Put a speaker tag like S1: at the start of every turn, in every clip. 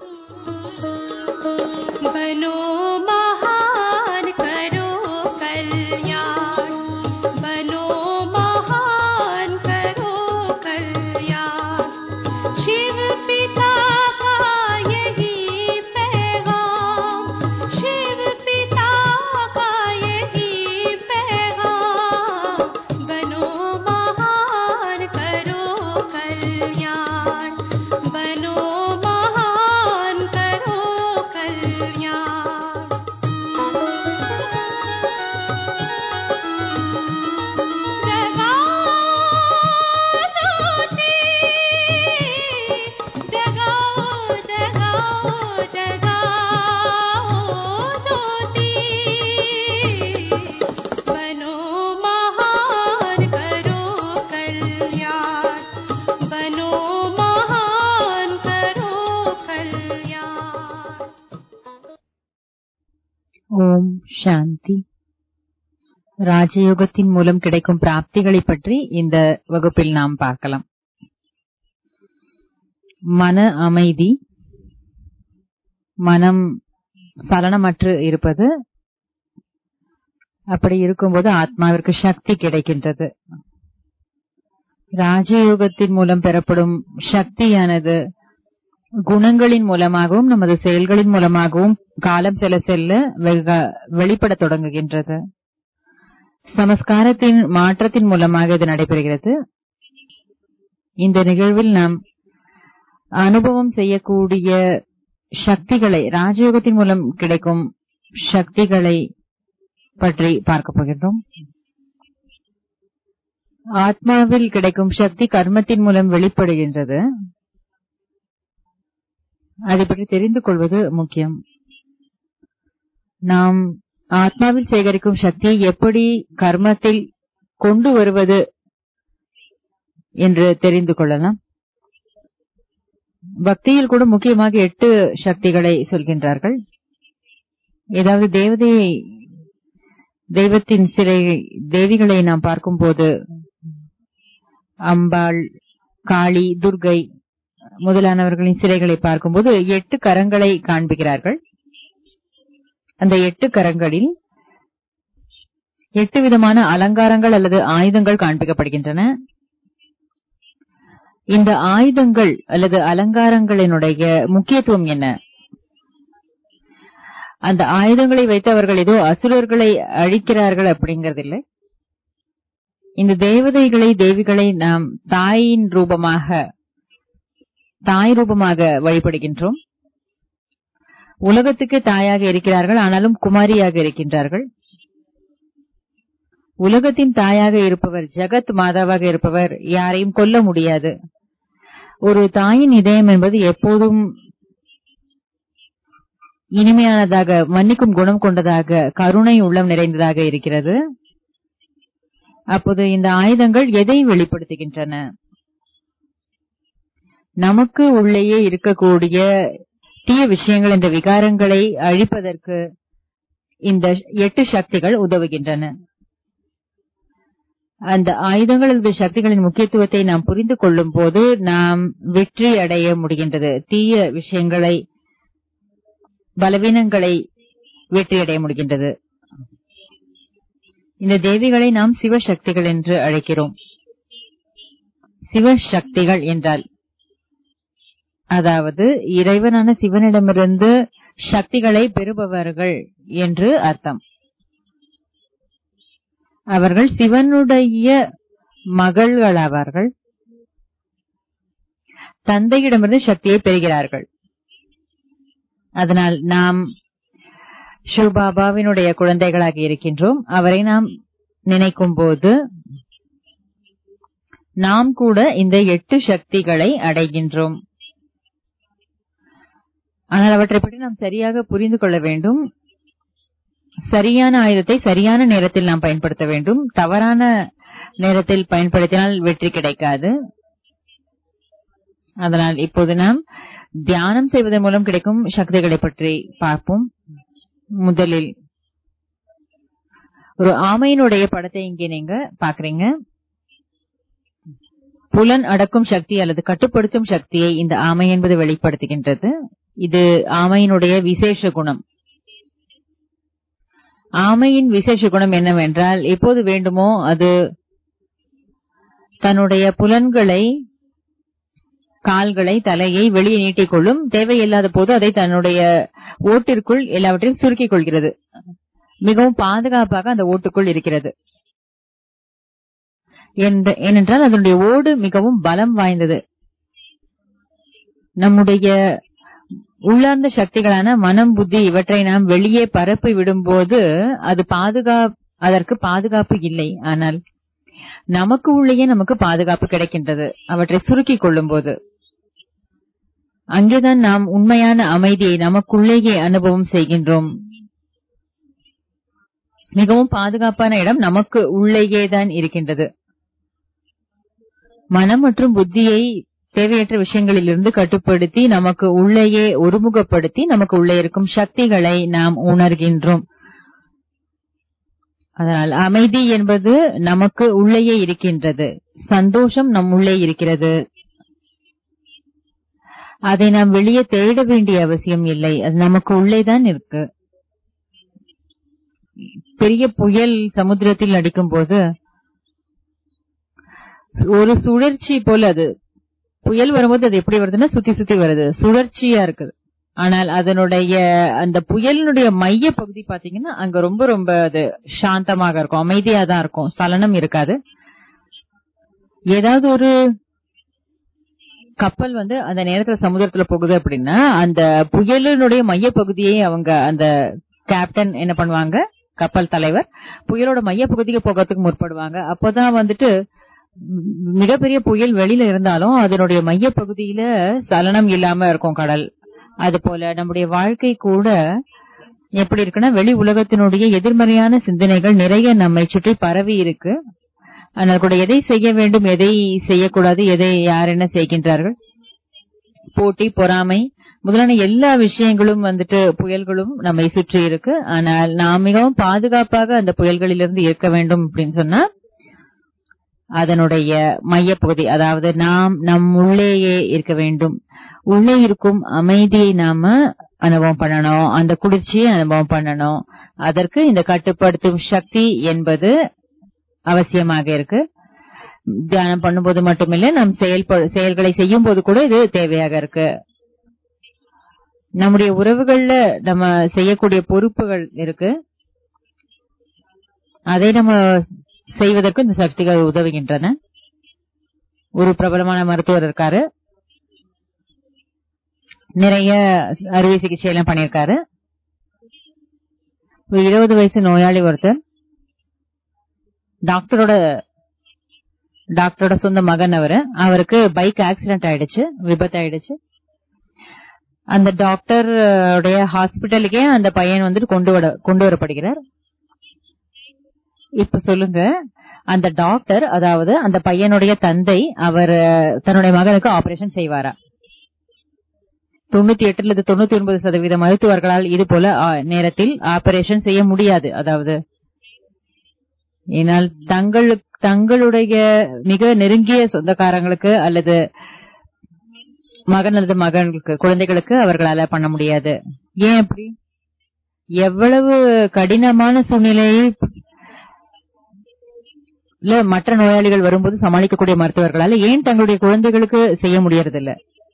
S1: ஓம் சாந்தி. ராஜயோகத்தின் மூலம் கிடைக்கும் பிராப்திகளை பற்றி இந்த வகுப்பில் நாம் பார்க்கலாம். மன அமைதி, மனம் சலனமற்று இருப்பது, அப்படி இருக்கும்போது ஆத்மாவிற்கு சக்தி கிடைக்கின்றது. ராஜயோகத்தின் மூலம் பெறப்படும் சக்தியானது குணங்களின் மூலமாகவும் நமது செயல்களின் மூலமாகவும் காலம் செல்ல செல்ல வெளிப்பட தொடங்குகின்றது. சமஸ்காரத்தின் மாற்றத்தின் மூலமாக இது நடைபெறுகிறது. இந்த நிகழ்வில் நாம் அனுபவம் செய்யக்கூடிய சக்திகளை, ராஜயோகத்தின் மூலம் கிடைக்கும் சக்திகளை பற்றி பார்க்க போகின்றோம். ஆத்மாவில் கிடைக்கும் சக்தி கர்மத்தின் மூலம் வெளிப்படுகின்றது. அதை பற்றி தெரிந்து கொள்வது முக்கியம். நாம் ஆத்மாவில் சேகரிக்கும் சக்தியை எப்படி கர்மத்தில் கொண்டு வருவது என்று தெரிந்து கொள்ளலாம். பக்தியில் கூட முக்கியமாக 8 சக்திகளை சொல்கின்றார்கள். ஏதாவது தெய்வத்தின் சிலை, தேவிகளை நாம் பார்க்கும் போது அம்பாள், காளி, துர்கை முதலானவர்களின் சிலைகளை பார்க்கும்போது 8 கரங்களை காண்பிக்கிறார்கள். அந்த 8 கரங்களில் 8 விதமான அலங்காரங்கள் அல்லது ஆயுதங்கள் காண்பிக்கப்படுகின்றன. இந்த ஆயுதங்கள் அல்லது அலங்காரங்களினுடைய முக்கியத்துவம் என்ன? அந்த ஆயுதங்களை வைத்து அவர்கள் ஏதோ அசுரர்களை அழிக்கிறார்கள் அப்படிங்கறதில்லை. இந்த தேவதைகளை, தேவிகளை நாம் தாய் ரூபமாக வழிபடுகின்றோம். உலகத்துக்கு தாயாக இருக்கிறார்கள், ஆனாலும் குமாரியாக இருக்கின்றார்கள். உலகத்தின் தாயாக இருப்பவர், ஜகத் மாதாவாக இருப்பவர் யாரையும் கொல்ல முடியாது. ஒரு தாயின் இதயம் என்பது எப்போதும் இனிமையானதாக, மன்னிக்கும் குணம் கொண்டதாக, கருணை உள்ளம் நிறைந்ததாக இருக்கிறது. அப்போது இந்த ஆயுதங்கள் எதை வெளிப்படுத்துகின்றன? நமக்கு உள்ளேயே இருக்கக்கூடிய தீய விஷயங்கள், இந்த விகாரங்களை அழிப்பதற்கு இந்த 8 சக்திகள் உதவுகின்றன. அந்த ஆயுதங்கள் அல்லது சக்திகளின் முக்கியத்துவத்தை நாம் புரிந்து கொள்ளும் போது நாம் வெற்றி அடைய முடிகின்றது. தீய விஷயங்களை, பலவீனங்களை வெற்றி அடைய முடிகின்றது. இந்த தேவிகளை நாம் சிவசக்திகள் என்று அழைக்கிறோம். சிவசக்திகள் என்றால் அதாவது இறைவனான சிவனிடமிருந்து சக்திகளை பெறுபவர்கள் என்று அர்த்தம். அவர்கள் சிவனுடைய மகள்களாவார்கள். தந்தையிடமிருந்து சக்தியை பெறுகிறார்கள். அதனால் நாம் சிவபாபாவினுடைய குழந்தைகளாக இருக்கின்றோம். அவரை நாம் நினைக்கும் போது நாம் கூட இந்த 8 சக்திகளை அடைகின்றோம். ஆனால் அவற்றை பற்றி நாம் சரியாக புரிந்து கொள்ள வேண்டும். சரியான ஆயுதத்தை சரியான நேரத்தில் நாம் பயன்படுத்த வேண்டும். தவறான நேரத்தில் பயன்படுத்தினால் வெற்றி கிடைக்காது. அதனால் இப்போது நாம் தியானம் செய்வதன் மூலம் கிடைக்கும் சக்திகளை பற்றி பார்ப்போம். முதலில் ஒரு ஆமையினுடைய படத்தை இங்கே நீங்க பாக்குறீங்க. புலன் அடக்கும் சக்தி அல்லது கட்டுப்படுத்தும் சக்தியை இந்த ஆமை என்பது வெளிப்படுத்துகின்றது. இது ஆமையினுடைய விசேஷ குணம். ஆமையின் விசேஷ குணம் என்னவென்றால், எப்போது வேண்டுமோ அது தன்னுடைய புலன்களை, கால்களை, தலையை வெளியே நீட்டிக்கொள்ளும். தேவையில்லாத போது அதை தன்னுடைய ஓட்டிற்குள் எல்லாவற்றையும் சுருக்கிக் கொள்கிறது. மிகவும் பாதுகாப்பாக அந்த ஓட்டுக்குள் இருக்கிறது. ஏனென்றால் அதனுடைய ஓடு மிகவும் பலம் வாய்ந்தது. நம்முடைய உள்ளார்ந்த சக்திகளான மனம், புத்தி இவற்றை நாம் வெளியே பரப்பி விடும்போது அதற்கு பாதுகாப்பு இல்லை. ஆனால் நமக்கு உள்ளேயே நமக்கு பாதுகாப்பு கிடைக்கின்றது, அவற்றை சுருக்கிக் கொள்ளும் போது. அங்கேதான் நாம் உண்மையான அமைதியை நமக்குள்ளேயே அனுபவம் செய்கின்றோம். மிகவும் பாதுகாப்பான இடம் நமக்கு உள்ளேயே தான் இருக்கின்றது. மனம் மற்றும் புத்தியை தேவையற்ற விஷயங்களிலிருந்து கட்டுப்படுத்தி நமக்கு உள்ளேயே ஒருமுகப்படுத்தி நமக்கு உள்ளே இருக்கும் சக்திகளை நாம் உணர்கின்றோம். அதனால் அமைதி என்பது நமக்கு உள்ளேயே இருக்கின்றது. சந்தோஷம் நம் உள்ளே இருக்கிறது. அதை நாம் வெளியே தேட வேண்டிய அவசியம் இல்லை, அது நமக்கு உள்ளேதான் இருக்கு. பெரிய புயல் சமுத்திரத்தில் அடிக்கும் போது ஒரு சுழற்சி போல, அது புயல் வரும்போது அது எப்படி வருதுன்னா சுத்தி சுத்தி வருது, சுழற்சியா இருக்குது. ஆனால் அதனுடைய அந்த புயலினுடைய மைய பகுதி பாத்தீங்கன்னா அங்க ரொம்ப ரொம்ப அது சாந்தமாக இருக்கும், அமைதியா தான் இருக்கும், சலனம் இருக்காது. ஏதாவது ஒரு கப்பல் அந்த நேரத்துல சமுத்திரத்துல போகுது அப்படின்னா அந்த புயலினுடைய மைய பகுதியை அவங்க அந்த கேப்டன் என்ன பண்ணுவாங்க, கப்பல் தலைவர் புயலோட மைய பகுதிக்கு போகிறதுக்கு முற்படுவாங்க. அப்போதான் மிகப்பெரிய புயல் வெளியில இருந்தாலும் அதனுடைய மைய பகுதியில சலனம் இல்லாம இருக்கும் கடல். அது போல நம்முடைய வாழ்க்கை கூட எப்படி இருக்குன்னா, வெளி உலகத்தினுடைய எதிர்மறையான சிந்தனைகள் நிறைய நம்மை சுற்றி பரவி இருக்கு. ஆனால் கூட எதை செய்ய வேண்டும், எதை செய்யக்கூடாது, எதை யார் என்ன செய்கின்றார்கள், போட்டி, பொறாமை முதலான எல்லா விஷயங்களும் புயல்களும் நம்மை சுற்றி இருக்கு. ஆனால் நாம் மிகவும் பாதுகாப்பாக அந்த புயல்களிலிருந்து இருக்க வேண்டும் அப்படின்னு சொன்னா அதனுடைய மையப்பகுதி, அதாவது நாம் நம் உள்ளேயே இருக்க வேண்டும். உள்ளே இருக்கும் அமைதியை நாம அனுபவம் பண்ணணும், அந்த குளிர்ச்சியை அனுபவம் பண்ணணும். அதற்கு இந்த கட்டுப்படுத்தும் சக்தி என்பது அவசியமாக இருக்கு. தியானம் பண்ணும்போது மட்டுமில்லை, நம் செயல்களை செய்யும் போது கூட இது தேவையாக இருக்கு. நம்முடைய உறவுகள்ல நம்ம செய்யக்கூடிய பொறுப்புகள் இருக்கு, அதை நம்ம செய்வதற்கு இந்த சக்திகள் உதவுகின்றன. ஒரு பிரபலமான மருத்துவர் இருக்காரு, நிறைய அறுவை சிகிச்சை எல்லாம் பண்ணிருக்காரு. ஒரு 20 வயசு நோயாளி ஒருத்தர், டாக்டரோட சொந்த மகன் அவருக்கு பைக் ஆக்சிடென்ட் ஆயிடுச்சு, விபத்து ஆயிடுச்சு. அந்த டாக்டருடைய ஹாஸ்பிட்டலுக்கே அந்த பையன் கொண்டு வரப்படுகிறார். இப்ப சொல்லுங்க, அந்த டாக்டர், அதாவது அந்த பையனுடைய தந்தை, அவர் தன்னுடைய மகனுக்கு ஆபரேஷன் செய்வாரா? 98 அல்லது 99% மருத்துவர்களால் இது போல நேரத்தில் ஆபரேஷன் செய்ய முடியாது. அதாவது ஏனால் தங்களுடைய மிக நெருங்கிய சொந்தக்காரங்களுக்கு அல்லது மகன் அல்லது மகன்களுக்கு, குழந்தைகளுக்கு அவர்களால பண்ண முடியாது. ஏன் அப்படி? எவ்வளவு கடினமான சூழ்நிலையில் மற்ற நோயாளிகள் வரும்போது சமாளிக்கக்கூடிய மருத்துவர்களால ஏன் தங்களுடைய குழந்தைகளுக்கு செய்ய முடியறதில்ல?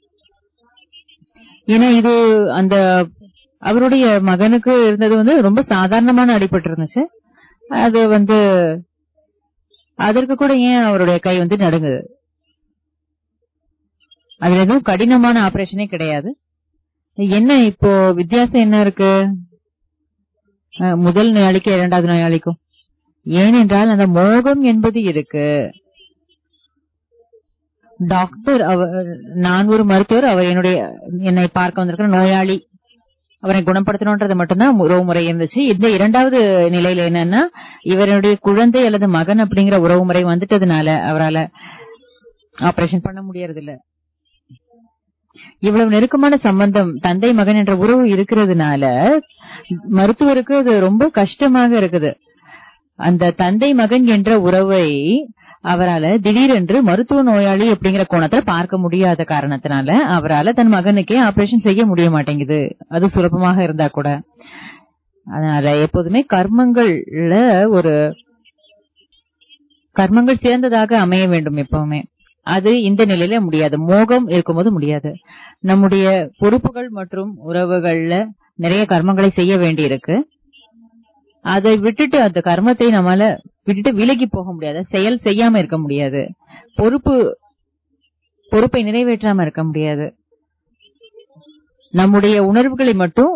S1: ஏன்னா இது அந்த அவருடைய மகனுக்கு இருந்தது ரொம்ப சாதாரணமான அடிபட்டு இருந்துச்சு. அது அதற்கு கூட ஏன் அவருடைய கை நடுங்குது? அதுல எதுவும் கடினமான ஆபரேஷனே கிடையாது. என்ன இப்போ வித்தியாசம் என்ன இருக்கு முதல் நோயாளிக்கும் இரண்டாவது நோயாளிக்கும்? ஏனென்றால் அந்த மோகம் என்பது இருக்கு. டாக்டர், நான் ஒரு மருத்துவர், அவர் என்னை பார்க்க வந்திருக்கிற நோயாளி, அவரை குணப்படுத்தணும்ன்றது மட்டும்தான் உறவு முறை இருந்துச்சு. இந்த இரண்டாவது நிலையில என்னன்னா, இவருடைய குழந்தை அல்லது மகன் அப்படிங்கிற உறவு முறை வந்துட்டதுனால அவரால் ஆபரேஷன் பண்ண முடியறதில்ல. இவ்வளவு நெருக்கமான சம்பந்தம், தந்தை மகன் என்ற உறவு இருக்கிறதுனால மருத்துவருக்கு அது ரொம்ப கஷ்டமாக இருக்குது. அந்த தந்தை மகன் என்ற உறவை அவரால் திடீரென்று மருத்துவ நோயாளி அப்படிங்கிற கோணத்துல பார்க்க முடியாத காரணத்தினால அவரால் தன் மகனுக்கே ஆபரேஷன் செய்ய முடிய மாட்டேங்குது, அது சுலபமாக இருந்தா கூட. அதனால எப்போதுமே கர்மங்கள் சிறந்ததாக அமைய வேண்டும் எப்பவுமே. அது இந்த நிலையில முடியாது, மோகம் இருக்கும்போது முடியாது. நம்முடைய பொறுப்புகள் மற்றும் உறவுகள்ல நிறைய கர்மங்களை செய்ய வேண்டி இருக்கு. அதை விட்டுட்டு அந்த கர்மத்தை நம்மால விட்டுட்டு விலகி போக முடியாது, செயல் செய்யாம இருக்க முடியாது, பொறுப்பை நிறைவேற்றாம இருக்க முடியாது. நம்முடைய உணர்வுகளை மட்டும்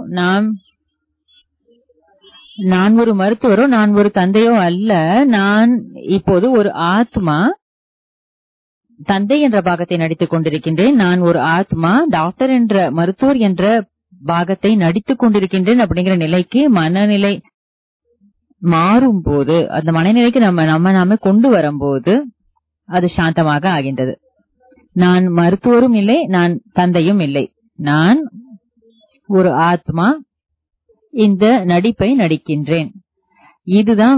S1: நான் ஒரு மருத்துவரோ நான் ஒரு தந்தையோ அல்ல, நான் இப்போது ஒரு ஆத்மா, தந்தை என்ற பாகத்தை நடித்துக் கொண்டிருக்கின்றேன், நான் ஒரு ஆத்மா டாக்டர் என்ற மருத்துவர் என்ற பாகத்தை நடித்துக் கொண்டிருக்கின்றேன் அப்படிங்கிற நிலைக்கு மனநிலை மாறும் போது, அந்த மனநிலைக்கு நாம கொண்டு வரும்போது அது சாந்தமாக ஆகின்றது. நான் மருத்துவரும் இல்லை, நான் தந்தையும் இல்லை, நான் ஒரு ஆத்மா, இந்த நடிப்பை நடிக்கின்றேன். இதுதான்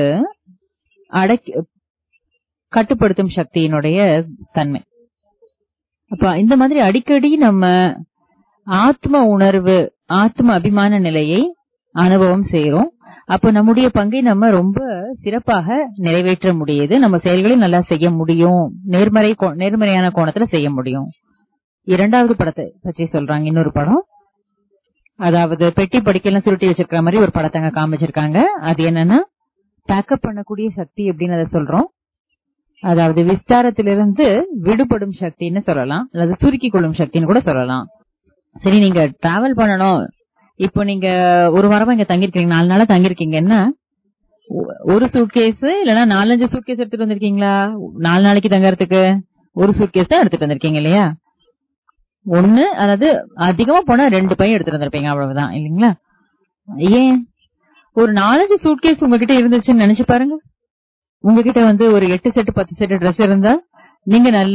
S1: கட்டுப்படுத்தும் சக்தியினுடைய தன்மை. அப்ப இந்த மாதிரி அடிக்கடி நம்ம ஆத்ம உணர்வு, ஆத்ம அபிமான நிலையை அனுபவம் செய்யறோம். அப்ப நம்முடைய பங்கை நம்ம ரொம்ப சிறப்பாக நிறைவேற்ற முடியுது, நம்ம செயல்களையும் நல்லா செய்ய முடியும், நேர்மறையான கோணத்துல செய்ய முடியும். இரண்டாவது படத்தை பற்றி சொல்றாங்க, இன்னொரு படம். அதாவது பெட்டி படிக்கலாம் சுருட்டி வச்சிருக்கிற மாதிரி ஒரு படத்தங்க காமிச்சிருக்காங்க. அது என்னன்னா பேக்கப் பண்ணக்கூடிய சக்தி அப்படின்னு அதை சொல்றோம். அதாவது விஸ்தாரத்திலிருந்து விடுபடும் சக்தின்னு சொல்லலாம், அல்லது சுருக்கி கொள்ளும் சக்தின்னு கூட சொல்லலாம். சரி, நீங்க டிராவல் பண்ணணும், இப்போ நீங்க ஒரு வாரமா இங்க தங்கிருக்கீங்க, 4 நாளா தங்கிருக்கீங்கன்னா ஒரு சூட்கேஸ் இல்லன்னா 4-5 சூட்கேஸ் எடுத்துட்டு வந்திருக்கீங்களா? 4 நாளைக்கு தங்கறதுக்கு ஒரு சூட்கேஸ் தான் எடுத்துட்டு வந்திருக்கீங்க இல்லையா? ஒண்ணு, அதாவது அதிகமா போனா 2 பை எடுத்துட்டு வந்திருப்பீங்க, அவ்வளவுதான் இல்லீங்களா? ஏன் ஒரு 4-5 சூட்கேஸ் உங்ககிட்ட இருந்துச்சுன்னு நினைச்சு பாருங்க. உங்ககிட்ட ஒரு 8 செட் 10 செட் ட்ரெஸ் இருந்தா நீங்க நல்ல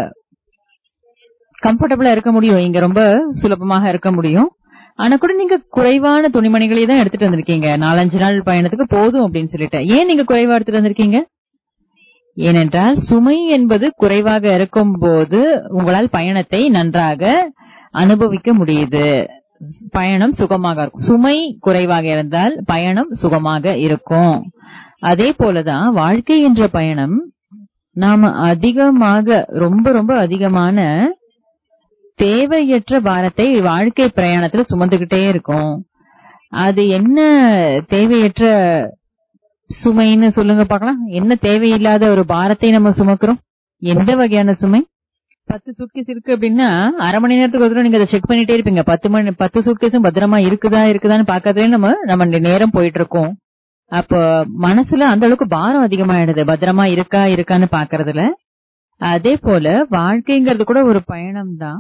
S1: கம்ஃபர்டபுளா இருக்க முடியும், இங்க ரொம்ப சுலபமாக இருக்க முடியும். ஆனா கூட நீங்க குறைவான துணிமணிகளை தான் எடுத்துட்டு வந்திருக்கீங்க, 4-5 நாள் பயணத்துக்கு போதும் அப்படின்னு சொல்லிட்டு. ஏன் நீங்க குறைவா எடுத்துட்டு வந்திருக்கீங்க? ஏனென்றால் சுமை என்பது குறைவாக இருக்கும் போது உங்களால் பயணத்தை நன்றாக அனுபவிக்க முடியுது, பயணம் சுகமாக இருக்கும். சுமை குறைவாக இருந்தால் பயணம் சுகமாக இருக்கும். அதே போலதான் வாழ்க்கை என்ற பயணம் நாம அதிகமாக ரொம்ப ரொம்ப அதிகமான தேவையற்ற பாரத்தை வாழ்க்கை பிரயாணத்துல சுமந்துகிட்டே இருக்கும். அது என்ன தேவையற்ற சுமைன்னு சொல்லுங்க பாக்கலாம். என்ன தேவையில்லாத ஒரு பாரத்தை நம்ம சுமக்கிறோம்? எந்த வகையான சுமை? 10 சூட்கேஸ் இருக்கு அப்படின்னா அரை மணி நேரத்துக்கு ஒரு நீங்க அதை செக் பண்ணிட்டே இருப்பீங்க. 10 சூட்கேஸும் பத்திரமா இருக்குதான்னு பாக்கிறதுல நம்ம நேரம் போயிட்டு இருக்கோம். அப்ப மனசுல அந்த அளவுக்கு பாரம் அதிகமாயிடுது, பத்திரமா இருக்கான்னு பாக்குறதுல. அதே போல வாழ்க்கைங்கிறது கூட ஒரு பயணம் தான்.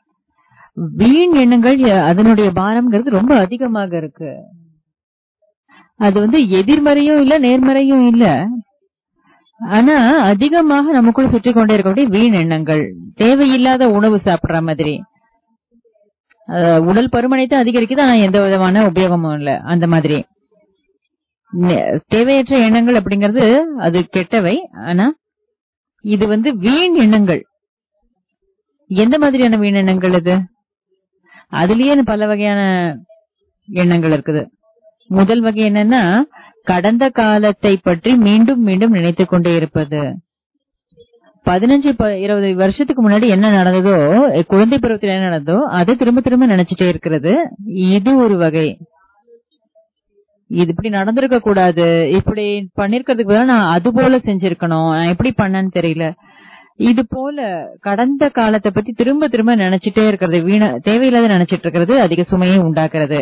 S1: வீண் எண்ணங்கள் அதனுடைய பாரம்ங்கிறது ரொம்ப அதிகமாக இருக்கு. அது எதிர்மறையும் இல்ல நேர்மறையும் இல்ல, ஆனா அதிகமாக நமக்குள்ள சுற்றி கொண்டே இருக்கக்கூடிய வீண் எண்ணங்கள், தேவையில்லாத உணவு சாப்பிடுற மாதிரி. உடல் பருமனை தான் அதிகரிக்குது, ஆனா எந்த விதமான உபயோகமும் இல்ல. அந்த மாதிரி தேவையற்ற எண்ணங்கள் அப்படிங்கறது அது கெட்டவை. ஆனா இது வீண் எண்ணங்கள். எந்த மாதிரியான வீண் எண்ணங்கள் இது? அதுலயே பல வகையான எண்ணங்கள் இருக்குது. முதல் வகை என்னன்னா கடந்த காலத்தை பற்றி மீண்டும் மீண்டும் நினைத்துக் கொண்டே இருப்பது. 15-20 வருஷத்துக்கு முன்னாடி என்ன நடந்ததோ, குழந்தை பருவத்தில் என்ன நடந்ததோ அதை திரும்ப திரும்ப நினைச்சிட்டே இருக்கிறது. இது ஒரு வகை. இது இப்படி நடந்திருக்க கூடாது, இப்படி பண்ணிருக்கிறதுக்கு நான் அது போல செஞ்சிருக்கணும், நான் எப்படி பண்ணேன்னு தெரியல. இது போல கடந்த காலத்தை பத்தி திரும்ப திரும்ப நினைச்சிட்டே இருக்கிறது, தேவையில்லாத நினைச்சிட்டு இருக்கிறது அதிக சுமையை உண்டாக்குறது.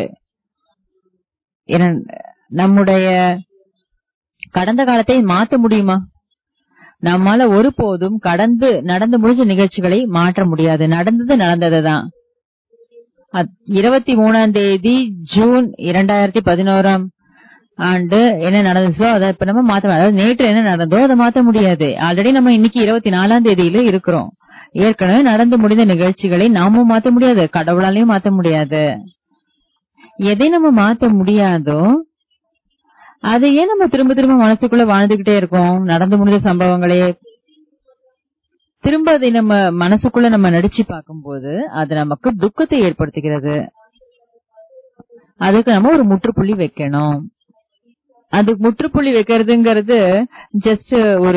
S1: நம்முடைய கடந்த காலத்தை மாற்ற முடியுமா? நம்மால ஒருபோதும் நடந்து முடிஞ்ச நிகழ்ச்சிகளை மாற்ற முடியாது. நடந்ததுதான். 23ஆம் தேதி ஜூன் 2011 ஆண்டு என்ன நடந்துச்சோ அதை இப்ப நம்ம மாத்த, அதாவது நேற்று என்ன நடந்தோ அதை மாத்த முடியாது. ஆல்ரெடி நம்ம இன்னைக்கு 24ஆம் தேதியில இருக்கிறோம். ஏற்கனவே நடந்து முடிந்த நிகழ்ச்சிகளை நாமும் மாத்த முடியாது, கடவுளாலையும் மாத்த முடியாது. எதை நம்ம மாத்த முடியாதோ அதையே நம்ம திரும்ப திரும்ப மனசுக்குள்ள வாழ்ந்துகிட்டே இருக்கோம். நடந்து முடிந்த சம்பவங்களே திரும்ப அதை நம்ம மனசுக்குள்ள நம்ம நடிச்சு பார்க்கும்போது அது நமக்கு துக்கத்தை ஏற்படுத்துகிறது. அதுக்கு நம்ம ஒரு முற்றுப்புள்ளி வைக்கணும். அதுக்கு முற்றுப்புள்ளி வைக்கிறதுங்கிறது ஜஸ்ட்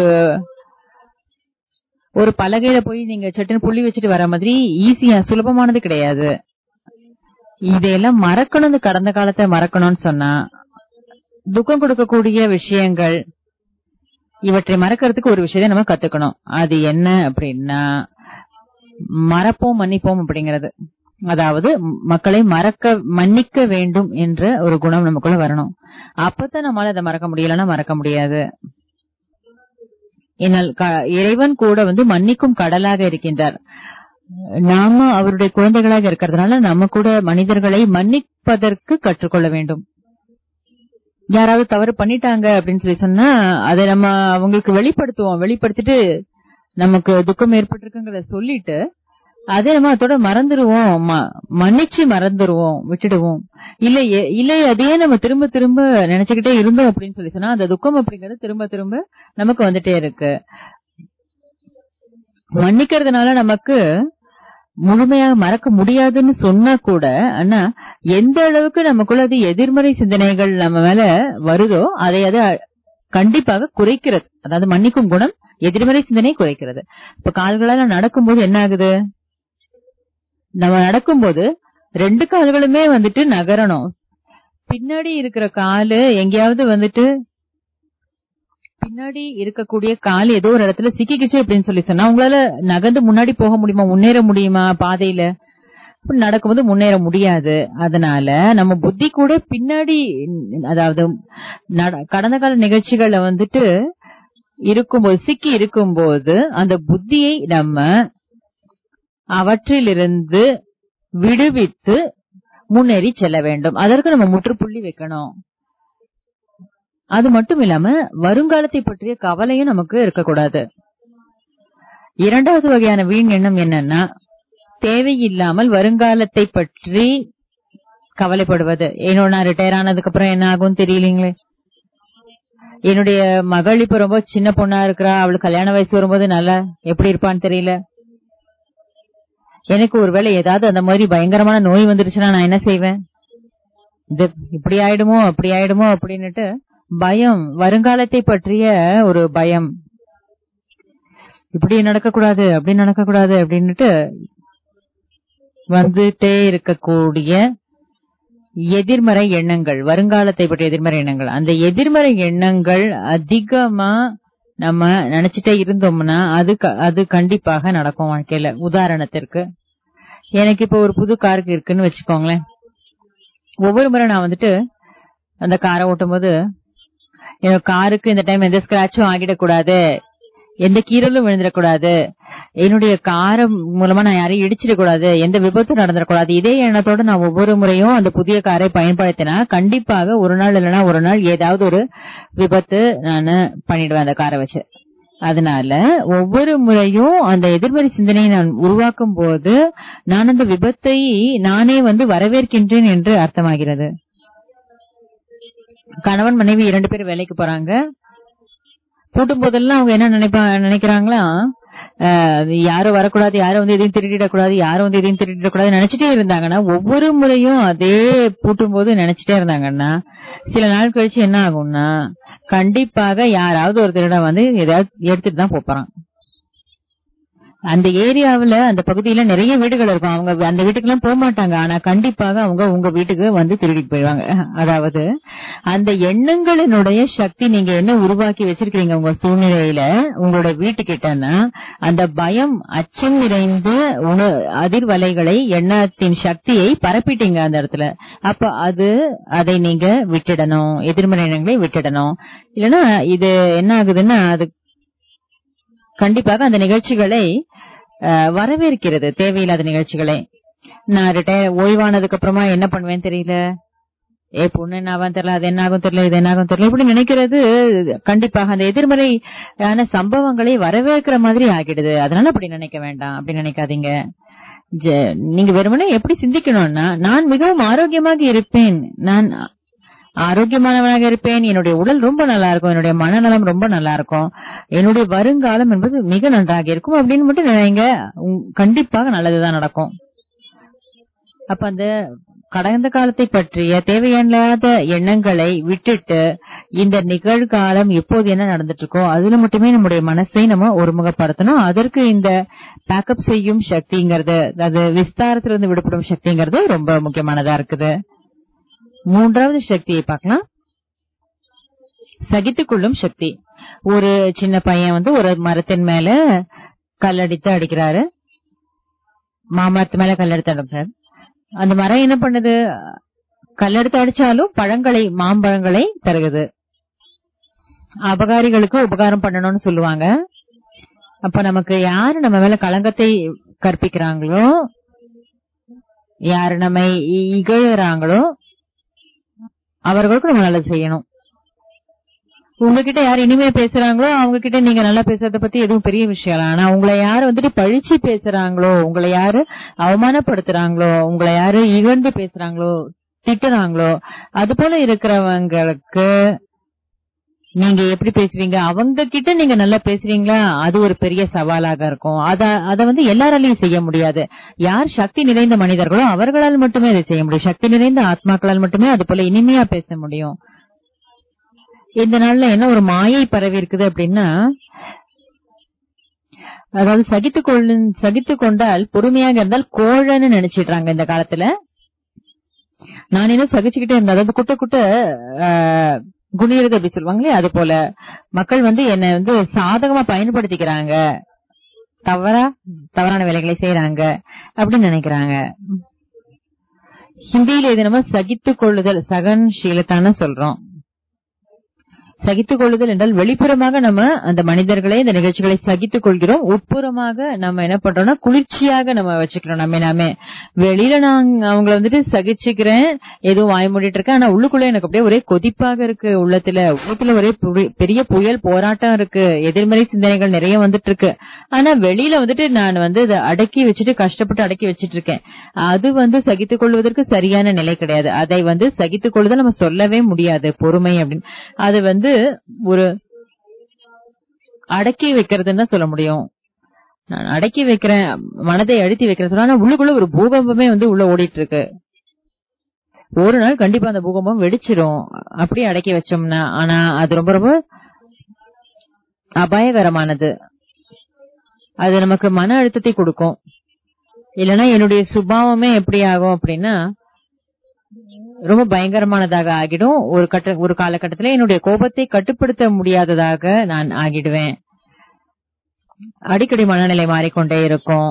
S1: ஒரு பலகையில போய் நீங்க சட்டுன்னு புள்ளி வச்சுட்டு வர மாதிரி ஈஸியா சுலபமானது கிடையாது. இதையெல்லாம் மறக்கணும், கடந்த காலத்தை மறக்கணும்னு சொன்னா துக்கம் கொடுக்கக்கூடிய விஷயங்கள் இவற்றை மறக்கிறதுக்கு ஒரு விஷயத்தை நம்ம கத்துக்கணும். அது என்ன அப்படின்னா மறப்போம் மன்னிப்போம் அப்படிங்கிறது. அதாவது மக்களை மன்னிக்க வேண்டும் என்ற ஒரு குணம் நமக்குள்ள வரணும். அப்பதான் நம்மளால அதை மறக்க முடியலன்னா மறக்க முடியாது. என்னால் இறைவன் கூட மன்னிக்கும் கடலாக இருக்கின்றார். நாம அவருடைய குழந்தைகளாக இருக்கிறதுனால நம்ம கூட மனிதர்களை மன்னிப்பதற்கு கற்றுக்கொள்ள வேண்டும். யாராவது தவறு பண்ணிட்டாங்க அப்படின்னு சொல்லி சொன்னா அதை நம்ம அவங்களுக்கு வெளிப்படுத்துவோம். வெளிப்படுத்திட்டு நமக்கு துக்கம் ஏற்பட்டிருக்குங்கிறத சொல்லிட்டு அதே நம்ம அதோட மறந்துடுவோம், மன்னிச்சு மறந்துடுவோம், விட்டுடுவோம். இல்ல அதையே நம்ம திரும்ப திரும்ப நினைச்சுக்கிட்டே இருந்தோம் அப்படின்னு சொல்லி சொன்னா அந்த துக்கம் அப்படிங்கறது திரும்ப திரும்ப நமக்கு வந்துட்டே இருக்கு. மன்னிக்கிறதுனால நமக்கு முழுமையாக மறக்க முடியாதுன்னு சொன்னா கூட, ஆனா எந்த அளவுக்கு நமக்குள்ள அது எதிர்மறை சிந்தனைகள் நம்ம மேல வருதோ அதை கண்டிப்பாக குறைக்கிறது. அதாவது மன்னிக்கும் குணம் எதிர்மறை சிந்தனை குறைக்கிறது. இப்ப கால்களால நடக்கும்போது என்ன ஆகுது, நம்ம நடக்கும்போது 2 கால்களுமே நகரணும். பின்னாடி இருக்கிற காலு எங்கேயாவது பின்னாடி இருக்கக்கூடிய கால் ஏதோ ஒரு இடத்துல சிக்கிக்கிச்சு அப்படின்னு சொல்லி சொன்னா உங்களால நகர்ந்து முன்னாடி போக முடியுமா, முன்னேற முடியுமா? பாதையில நடக்கும்போது முன்னேற முடியாது. அதனால நம்ம புத்தி கூட பின்னாடி, அதாவது கடந்த கால நிகழ்ச்சிகள்ல இருக்கும்போது சிக்கி இருக்கும்போது அந்த புத்தியை நம்ம அவற்றிலிருந்து விடுவித்து முன்னேறி செல்ல வேண்டும். அதற்கு நம்ம முற்றுப்புள்ளி வைக்கணும். அது மட்டும் இல்லாம வருங்காலத்தை பற்றிய கவலையும் நமக்கு இருக்கக்கூடாது. 2வது வகையான வீண் எண்ணம் என்னன்னா தேவையில்லாமல் வருங்காலத்தை பற்றி கவலைப்படுவது. என்னோட நான் ரிட்டையர் ஆனதுக்கு அப்புறம் என்ன ஆகும் தெரியலீங்களே, என்னுடைய மகள் இப்ப ரொம்ப சின்ன பொண்ணா இருக்கிறா, அவளுக்கு கல்யாண வயசு வரும்போது நல்லா எப்படி இருப்பான்னு தெரியல, எனக்கு ஒருவேளை ஏதாவது அந்த மாதிரி பயங்கரமான நோய் வந்துருச்சுன்னா நான் என்ன செய்வேன், இது இப்படி ஆயிடுமோ அப்படி ஆயிடுமோ அப்படின்னுட்டு பயம், வருங்காலத்தை பற்றிய ஒரு பயம், இப்படி நடக்கக்கூடாது அப்படி நடக்கக்கூடாது அப்படின்னுட்டு வந்துட்டே இருக்கக்கூடிய எதிர்மறை எண்ணங்கள், வருங்காலத்தை பற்றிய எதிர்மறை எண்ணங்கள். அந்த எதிர்மறை எண்ணங்கள் அதிகமா நம்ம நினைச்சிட்டே இருந்தோம்னா அது கண்டிப்பாக நடக்கும் வாழ்க்கையில. உதாரணத்திற்கு எனக்கு இப்ப ஒரு புது காருக்கு இருக்குன்னு வச்சுக்கோங்களேன். ஒவ்வொரு முறை நான் அந்த காரை ஓட்டும் போது என்னோட காருக்கு இந்த டைம் எந்த ஸ்கிராச்சும் ஆகிடக்கூடாது, எந்த கீரலும் விழுந்துடக்கூடாது, என்னுடைய காரை மூலமா நான் யாரையும் இடிச்சிடக்கூடாது, எந்த விபத்தும் நடந்துடக்கூடாது. இதே எண்ணத்தோட நான் ஒவ்வொரு முறையும் அந்த புதிய காரை பயன்படுத்தினா கண்டிப்பாக ஒரு நாள் இல்லைன்னா ஒரு நாள் ஏதாவது ஒரு விபத்து நான் பண்ணிடுவேன் அந்த காரை வச்சு. அதனால ஒவ்வொரு முறையும் அந்த எதிர்மறை சிந்தனையை நான் உருவாக்கும் போது நான் அந்த விபத்தை நானே வரவேற்கின்றேன் என்று அர்த்தமாகிறது. கணவன் மனைவி 2 பேர் வேலைக்கு போறாங்க. கூட்டும் போதெல்லாம் அவங்க என்ன நினைக்கிறாங்களா, யாரும் வரக்கூடாது, யாரும் எதையும் திருடிடக்கூடாது, யாரும் எதையும் திருடிடக்கூடாது நினைச்சிட்டே இருந்தாங்கன்னா, ஒவ்வொரு முறையும் அதே பூட்டும் போது நினைச்சிட்டே இருந்தாங்கன்னா சில நாள் கழிச்சு என்ன ஆகும்னா கண்டிப்பாக யாராவது ஒரு திருடன் ஏதாவது எடுத்துட்டு தான் போறான். அந்த ஏரியாவுல அந்த பகுதியில நிறைய வீடுகள் இருக்கும், அவங்க அந்த வீட்டுக்கு எல்லாம் போக மாட்டாங்க, ஆனா கண்டிப்பாக அவங்க உங்க வீட்டுக்கு திருடிட்டு போயிடுவாங்க. அதாவது அந்த எண்ணங்களினுடைய சக்தி நீங்க என்ன உருவாக்கி வச்சிருக்கீங்க உங்க சூழ்நிலையில உங்களோட வீட்டுக்கிட்டன்னா அந்த பயம் அச்சம் நிறைந்த அதிர்வலைகளை எண்ணத்தின் சக்தியை பரப்பிட்டீங்க அந்த இடத்துல. அப்ப அதை நீங்க விட்டுடணும், எதிர்மறை எண்ணங்களை விட்டுடணும். இல்லைன்னா இது என்ன ஆகுதுன்னா அது கண்டிப்பாக அந்த நிகழ்ச்சிகளை வரவேற்கிறது, தேவையில்லாத நிகழ்ச்சிகளை. நான் ஓய்வானதுக்கு அப்புறமா என்ன பண்ணுவேன்னு தெரியல, பொண்ணு என்ன ஆகும் தெரியல, அது என்ன ஆகும் தெரியல, இது என்ன ஆகும் தெரியல, இப்படி நினைக்கிறது கண்டிப்பாக அந்த எதிர்மறையான சம்பவங்களை வரவேற்கிற மாதிரி ஆகிடுது. அதனால அப்படி நினைக்க வேண்டாம், அப்படி நினைக்காதீங்க. நீங்க வெறுமனே எப்படி சிந்திக்கணும்னா நான் மிகவும் ஆரோக்கியமாக இருப்பேன், நான் ஆரோக்கியமானவனாக இருப்பேன், என்னுடைய உடல் ரொம்ப நல்லா இருக்கும், என்னுடைய மனநலம் ரொம்ப நல்லா இருக்கும், என்னுடைய வருங்காலம் என்பது மிக நன்றாக இருக்கும் அப்படின்னு மட்டும் நினைங்க, கண்டிப்பாக நல்லதுதான் நடக்கும். அப்ப அந்த கடந்த காலத்தை பற்றிய தேவையில்லாத எண்ணங்களை விட்டுட்டு இந்த நிகழ்காலம் எப்போது என்ன நடந்துட்டு இருக்கோ அதுல மட்டுமே நம்முடைய மனசை நம்ம ஒருமுகப்படுத்தணும். அதற்கு இந்த பேக்கப் செய்யும் சக்திங்கிறது, அது விஸ்தாரத்திலிருந்து விடுபடும் சக்திங்கிறது ரொம்ப முக்கியமானதா இருக்குது. மூன்றாவது சக்தியை பார்க்கலாம், சகித்துக் கொள்ளும் சக்தி. ஒரு சின்ன பையன் ஒரு மரத்தின் மேல கல்லடித்து அடிக்கிறாரு, மாமரத்து மேல கல்லெடுத்து அடிக்கிறாரு. அந்த மரம் என்ன பண்ணுது, கல்லெடுத்து அடிச்சாலும் பழங்களை, மாம்பழங்களை தருகுது. அபகாரிகளுக்கு உபகாரம் பண்ணணும்னு சொல்லுவாங்க. அப்ப நமக்கு யாரு நம்ம மேல களங்கத்தை கற்பிக்கிறாங்களோ, யாரு நம்ம இகழறாங்களோ அவர்களுக்கு நம்ம நல்லது செய்யணும். உங்ககிட்ட யார் இனிமே பேசுறாங்களோ அவங்க கிட்ட நீங்க நல்லா பேசுறத பத்தி எதுவும் பெரிய விஷயம் இல்ல. ஆனா உங்களை யாரு பழிச்சு பேசுறாங்களோ, உங்களை யாரு அவமானப்படுத்துறாங்களோ, உங்களை யாரு இகழ்ந்து பேசுறாங்களோ, திட்டுறாங்களோ, அது போல இருக்கிறவங்களுக்கு நீங்க எப்படி பேசுவீங்க, அவங்க கிட்ட நீங்க நல்லா பேசுறீங்களா, அது ஒரு பெரிய சவாலாக இருக்கும். அத எல்லாராலையும் செய்ய முடியாது. யார் சக்தி நிறைந்த மனிதர்களோ அவர்களால் மட்டுமே அதை செய்ய முடியும். சக்தி நிறைந்த ஆத்மாக்களால் மட்டுமே அது போல இனிமையா பேச முடியும். இந்த நாள்ல என்ன ஒரு மாயை பரவி இருக்குது அப்படின்னா, அதாவது சகித்து கொண்டால் பொறுமையாக இருந்தால் கோழன்னு நினைச்சிடுறாங்க இந்த காலத்துல. நான் என்ன சகிச்சுக்கிட்டே இருந்தேன், அதாவது குட்ட குட்ட குனிறது அப்படி சொல்லுவாங்களே, அது போல மக்கள் என்ன சாதகமா பயன்படுத்திக்கிறாங்க, தவறான வேலைகளை செய்யறாங்க அப்படின்னு நினைக்கிறாங்க. ஹிந்தியில இது நம்ம சகித்துக் கொள்ளுதல், சகன்ஷீலத்தான சொல்றோம். சகித்துக் கொள்ளுதல் என்றால் வெளிப்புறமாக நம்ம அந்த மனிதர்களை, இந்த நிகழ்ச்சிகளை சகித்துக் கொள்கிறோம். உட்புறமாக நம்ம என்ன பண்றோம்னா குளிர்ச்சியாக நம்ம வச்சுக்கிறோம். நம்ம வெளியில நான் அவங்கள சகிச்சுக்கிறேன், எதுவும் வாய் மூடிட்டு இருக்கேன், ஆனா உள்ளுக்குள்ள எனக்கு அப்படியே ஒரே கொதிப்பாக இருக்கு. உள்ளத்துல ஒரே பெரிய புயல் போராட்டம் இருக்கு, எதிர்மறை சிந்தனைகள் நிறைய வந்துட்டு இருக்கு. ஆனா வெளியில நான் அதை அடக்கி வச்சுட்டு, கஷ்டப்பட்டு அடக்கி வச்சிட்டு இருக்கேன். அது சகித்துக் கொள்வதற்கு சரியான நிலை கிடையாது. அதை சகித்துக் கொள்ளுதல் நம்ம சொல்லவே முடியாது, பொறுமை அப்படின்னு. அது ஒரு அடக்கி வைக்கிறதுன்னு தான் சொல்ல முடியும். நான் அடக்கி வைக்கிறேன், மனதை அழுத்தி வைக்கிறேன் சொன்னா உள்ளுக்குள்ள ஒரு பூகம்பமே உள்ள ஓடிட்டு இருக்கு. ஒரு நாள் கண்டிப்பா அந்த பூகம்பம் வெடிச்சிரும் அப்படியே அடக்கி வச்சோம்னா. ஆனா அது ரொம்ப ரொம்ப அபாயகரமானது. அது நமக்கு மன அழுத்தத்தை கொடுக்கும். இல்லைன்னா என்னுடைய சுபாவமே எப்படி ஆகும் அப்படின்னா ரொம்ப பயங்கரமானதாக ஆகிடும். ஒரு காலகட்டத்துல என்னுடைய கோபத்தை கட்டுப்படுத்த முடியாததாக நான் ஆகிடுவேன். அடிக்கடி மனநிலை மாறிக்கொண்டே இருக்கும்.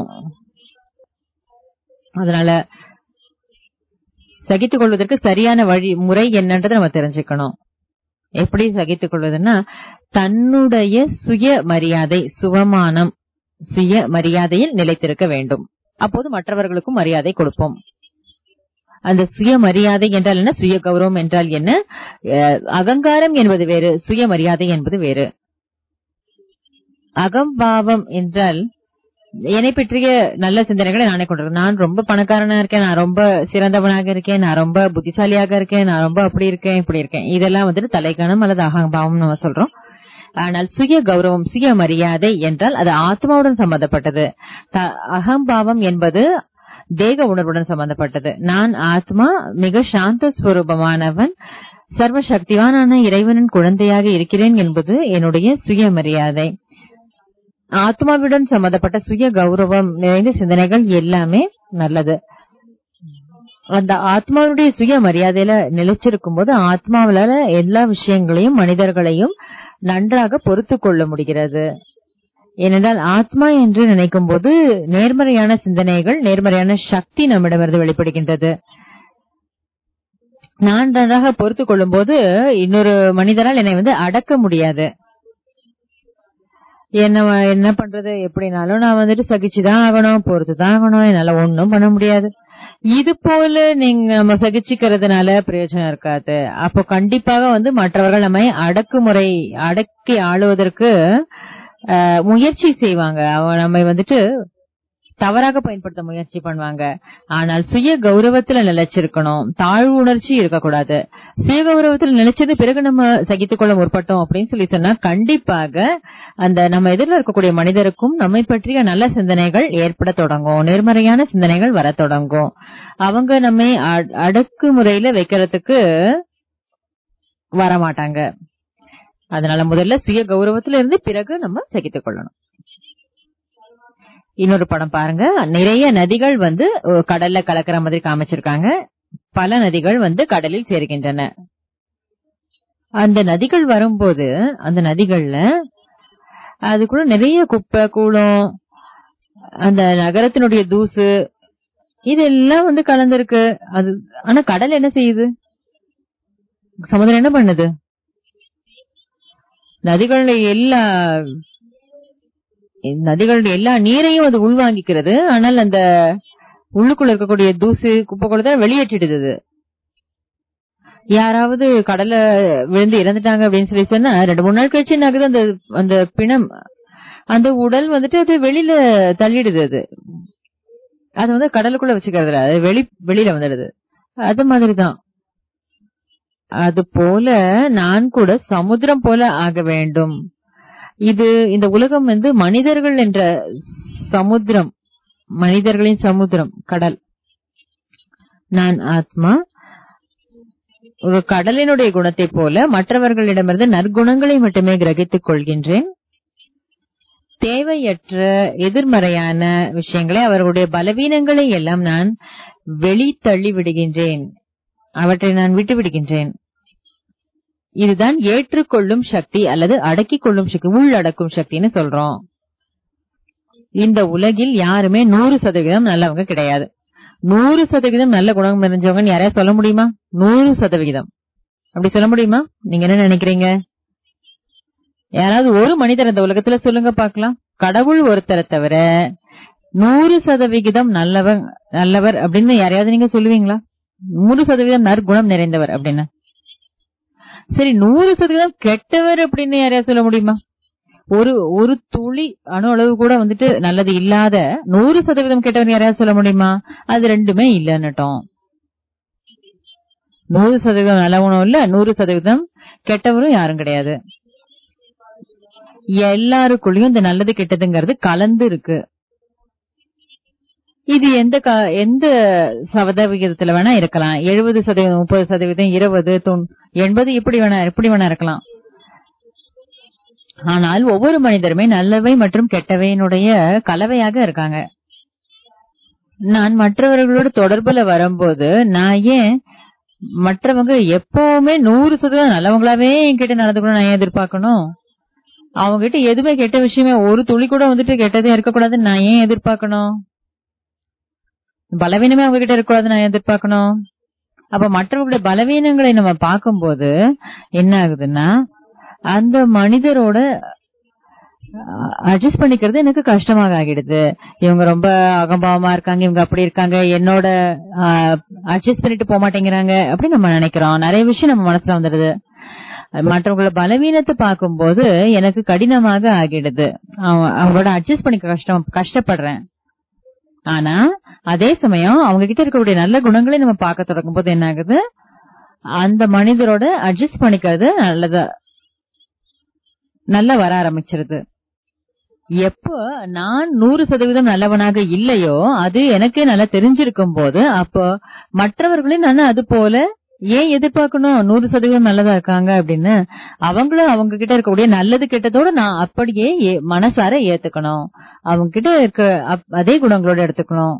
S1: அதனால சகித்துக் கொள்வதற்கு சரியான முறை என்னன்றதை நம்ம தெரிஞ்சுக்கணும். எப்படி சகித்துக் கொள்வதுன்னா, தன்னுடைய சுய மரியாதை, சுவமானம், சுய மரியாதையில் நிலைத்திருக்க வேண்டும். அப்போது மற்றவர்களுக்கும் மரியாதை கொடுப்போம். அந்த சுயமரியாதை என்றால் என்ன, சுய கௌரவம் என்றால் என்ன, அகங்காரம் என்பது வேறு, சுயமரியாதை என்பது வேறு. அகம்பாவம் என்றால் என்னை பற்றிய நல்ல சிந்தனைகளை நானே கொண்டிருக்கேன். நான் ரொம்ப பணக்காரனா இருக்கேன், நான் ரொம்ப சிறந்தவனாக இருக்கேன், நான் ரொம்ப புத்திசாலியாக இருக்கேன், நான் ரொம்ப அப்படி இருக்கேன் இப்படி இருக்கேன், இதெல்லாம் தலைக்கணம் அல்லது அகம்பாவம் நம்ம சொல்றோம். ஆனால் சுய கௌரவம், சுயமரியாதை என்றால் அது ஆத்மாவுடன் சம்பந்தப்பட்டது. அகம்பாவம் என்பது தேக உணர்வுடன் சம்பந்தப்பட்டது. நான் ஆத்மா, மிக சாந்த ஸ்வரூபமானவன், சர்வசக்திவானான இறைவனின் குழந்தையாக இருக்கிறேன் என்பது என்னுடைய சுயமரியாதை. ஆத்மாவுடன் சம்பந்தப்பட்ட சுய கௌரவம் நிறைந்த சிந்தனைகள் எல்லாமே நல்லது. அந்த ஆத்மாவுடைய சுய மரியாதையில நிலைச்சிருக்கும் போது ஆத்மாவில எல்லா விஷயங்களையும் மனிதர்களையும் நன்றாக பொறுத்து கொள்ள முடிகிறது. ஏனென்றால் ஆத்மா என்று நினைக்கும் போது நேர்மறையான சிந்தனைகள், நேர்மறையான சக்தி நம்மிடமிருந்து வெளிப்படுகின்றது. நான் நன்றாக பொறுத்து கொள்ளும் போது இன்னொரு மனிதரால் என்னை அடக்க முடியாது. என்ன பண்றது, எப்படினாலும் நான் சகிச்சுதான் ஆகணும், பொறுத்துதான் ஆகணும், என்னால ஒன்னும் பண்ண முடியாது. இது போல நம்ம சகிச்சுக்கிறதுனால பிரயோஜனம் இருக்காது. அப்போ கண்டிப்பாக மற்றவர்கள் நம்மை அடக்கி ஆளுவதற்கு முயற்சி செய்வாங்க. நம்ம தவறாக பயன்படுத்த முயற்சி பண்ணுவாங்க. ஆனால் சுய கௌரவத்துல நிலைச்சிருக்கணும், தாழ்வு உணர்ச்சி இருக்கக்கூடாது. சுய கௌரவத்துல நிலைச்சது பிறகு நம்ம சகித்துக் கொள்ள முற்பட்டோம் அப்படின்னு சொல்லி சொன்னா கண்டிப்பாக அந்த நம்ம எதிரில் இருக்கக்கூடிய மனிதருக்கும் நம்மை பற்றிய நல்ல சிந்தனைகள் ஏற்பட தொடங்கும், நேர்மறையான சிந்தனைகள் வர தொடங்கும். அவங்க நம்மை அடக்குமுறையில வைக்கிறதுக்கு வரமாட்டாங்க. அதனால முதல்ல சுய கௌரவத்துல இருந்து பிறகு நம்ம சகித்துக் கொள்ளணும். இன்னொரு படம் பாருங்க. நிறைய நதிகள் கடல்ல கலக்கிற மாதிரி காமிச்சிருக்காங்க. பல நதிகள் கடலில் சேர்கின்றன. அந்த நதிகள் வரும்போது அந்த நதிகள்ல அது கூட நிறைய குப்பை கூளம், அந்த நகரத்தினுடைய தூசு இதெல்லாம் கலந்துருக்கு. அது ஆனா கடல் என்ன செய்யுது? சமுதிரம் என்ன பண்ணுது? நதிகளுடைய எல்லா நீரையும் அது உள்வாங்கிக்கிறது. ஆனால் அந்த உள்ளுக்குள்ள இருக்கக்கூடிய தூசு குப்பை கூட வெளியேற்றிடுது. யாராவது கடல்ல விழுந்து இறந்துட்டாங்க அப்படின்னு சொல்லி சொன்னா 2-3 நாள் கழிச்சு என்ன ஆகுது? அந்த பிணம், அந்த உடல் அது வெளியில தள்ளிடுது. அது கடலுக்குள்ள வச்சுக்கிறது, அது வெளியில வந்துடுது. அது மாதிரிதான். அது போல நான் கூட சமுத்திரம் போல ஆக வேண்டும். இந்த உலகம் மனிதர்கள் என்ற சமுத்திரம், மனிதர்களின் சமுத்திரம் கடல். நான் ஆத்மா ஒரு கடலினுடைய குணத்தை போல மற்றவர்களிடமிருந்து நற்குணங்களை மட்டுமே கிரகித்துக் கொள்கின்றேன். தேவையற்ற எதிர்மறையான விஷயங்களை, அவர்களுடைய பலவீனங்களை எல்லாம் நான் வெளித்தள்ளி விடுகின்றேன், அவற்றை நான் விட்டு விடுகின்றேன். இதுதான் ஏற்றுக்கொள்ளும் சக்தி அல்லது அடக்கிக் கொள்ளும் சக்தி, உள்ளடக்கும் சக்தின்னு சொல்றோம். இந்த உலகில் யாருமே 100% நல்லவங்க கிடையாது. 100% நல்ல குணம் நிறைஞ்சவங்க யாரையா சொல்ல முடியுமா? 100% அப்படி சொல்ல முடியுமா? நீங்க என்ன நினைக்கிறீங்க? யாராவது ஒரு மனிதர் இந்த உலகத்துல சொல்லுங்க பாக்கலாம். கடவுள் ஒருத்தரை தவிர 100% நல்லவர் அப்படின்னு யாரையாவது நீங்க சொல்லுவீங்களா? 100% நற்குணம் நிறைந்தவர் அப்படின்னு. சரி, 100% கெட்டவர் அப்படின்னு யாரையா சொல்ல முடியுமா? ஒரு துளி அணு அளவு கூட நல்லது இல்லாத 100% கெட்டவர் யாரையா சொல்ல முடியுமா? அது ரெண்டுமே இல்லன்னுட்டோம். 100% நல்லவனும் இல்ல, 100% கெட்டவரும் யாரும் கிடையாது. எல்லாருக்குள்ளயும் இந்த நல்லது கெட்டதுங்கிறது கலந்து இருக்கு. இது எந்த சதவிகிதத்துல வேணா இருக்கலாம். 70%, 30%, 20, 80 எப்படி வேணா இருக்கலாம். ஆனால் ஒவ்வொரு மனிதருமே நல்லவை மற்றும் கெட்டவையினுடைய கலவையாக இருக்காங்க. நான் மற்றவர்களோட தொடர்புல வரும்போது நான் ஏன் மற்றவங்க எப்பவுமே 100% நல்லவங்களாவே என்கிட்ட நடந்துக்கணும் நான் ஏன் எதிர்பார்க்கணும்? அவங்க கிட்ட எதுவுமே கெட்ட விஷயமே ஒரு துளி கூட கெட்டதே இருக்கக்கூடாதுன்னு நான் ஏன் எதிர்பார்க்கணும்? பலவீனமே அவங்க கிட்ட இருக்கக்கூடாது நான் எதிர்பார்க்கணும்? அப்ப மற்றவர்களுடைய பலவீனங்களை நம்ம பார்க்கும்போது என்ன ஆகுதுன்னா, அந்த மனிதரோட அட்ஜஸ்ட் பண்ணிக்கிறது எனக்கு கஷ்டமாக ஆகிடுது. இவங்க ரொம்ப அகம்பாவமா இருக்காங்க, இவங்க அப்படி இருக்காங்க, என்னோட அட்ஜஸ்ட் பண்ணிட்டு போக மாட்டேங்கிறாங்க அப்படின்னு நம்ம நினைக்கிறோம். நிறைய விஷயம் நம்ம மனசுல வந்துடுது. மற்றவங்களோட பலவீனத்தை பார்க்கும்போது எனக்கு கடினமாக ஆகிடுது. அவங்களோட அட்ஜஸ்ட் பண்ணிக்க கஷ்டப்படுறேன். ஆனா அதே சமயம் அவங்க கிட்ட இருக்கக்கூடிய நல்ல குணங்களை நம்ம பார்க்க தொடங்கும் போது என்ன ஆகுது? அந்த மனிதரோட அட்ஜஸ்ட் பண்ணிக்கிறது நல்லா வர ஆரம்பிச்சிருது. எப்போ நான் 100% நல்லவனாக இல்லையோ அது எனக்கே நல்லா தெரிஞ்சிருக்கும் போது அப்போ மற்றவர்களையும் நான் அது போல ஏன் எதிர்பார்க்கணும்? 100% நல்லதா இருக்காங்க அப்படின்னு அவங்களும் அவங்க கிட்ட இருக்கக்கூடிய நல்லது கெட்டதோட நான் அப்படியே மனசார ஏத்துக்கணும். அவங்க கிட்ட இருக்க அதே குணங்களோட எடுத்துக்கணும்.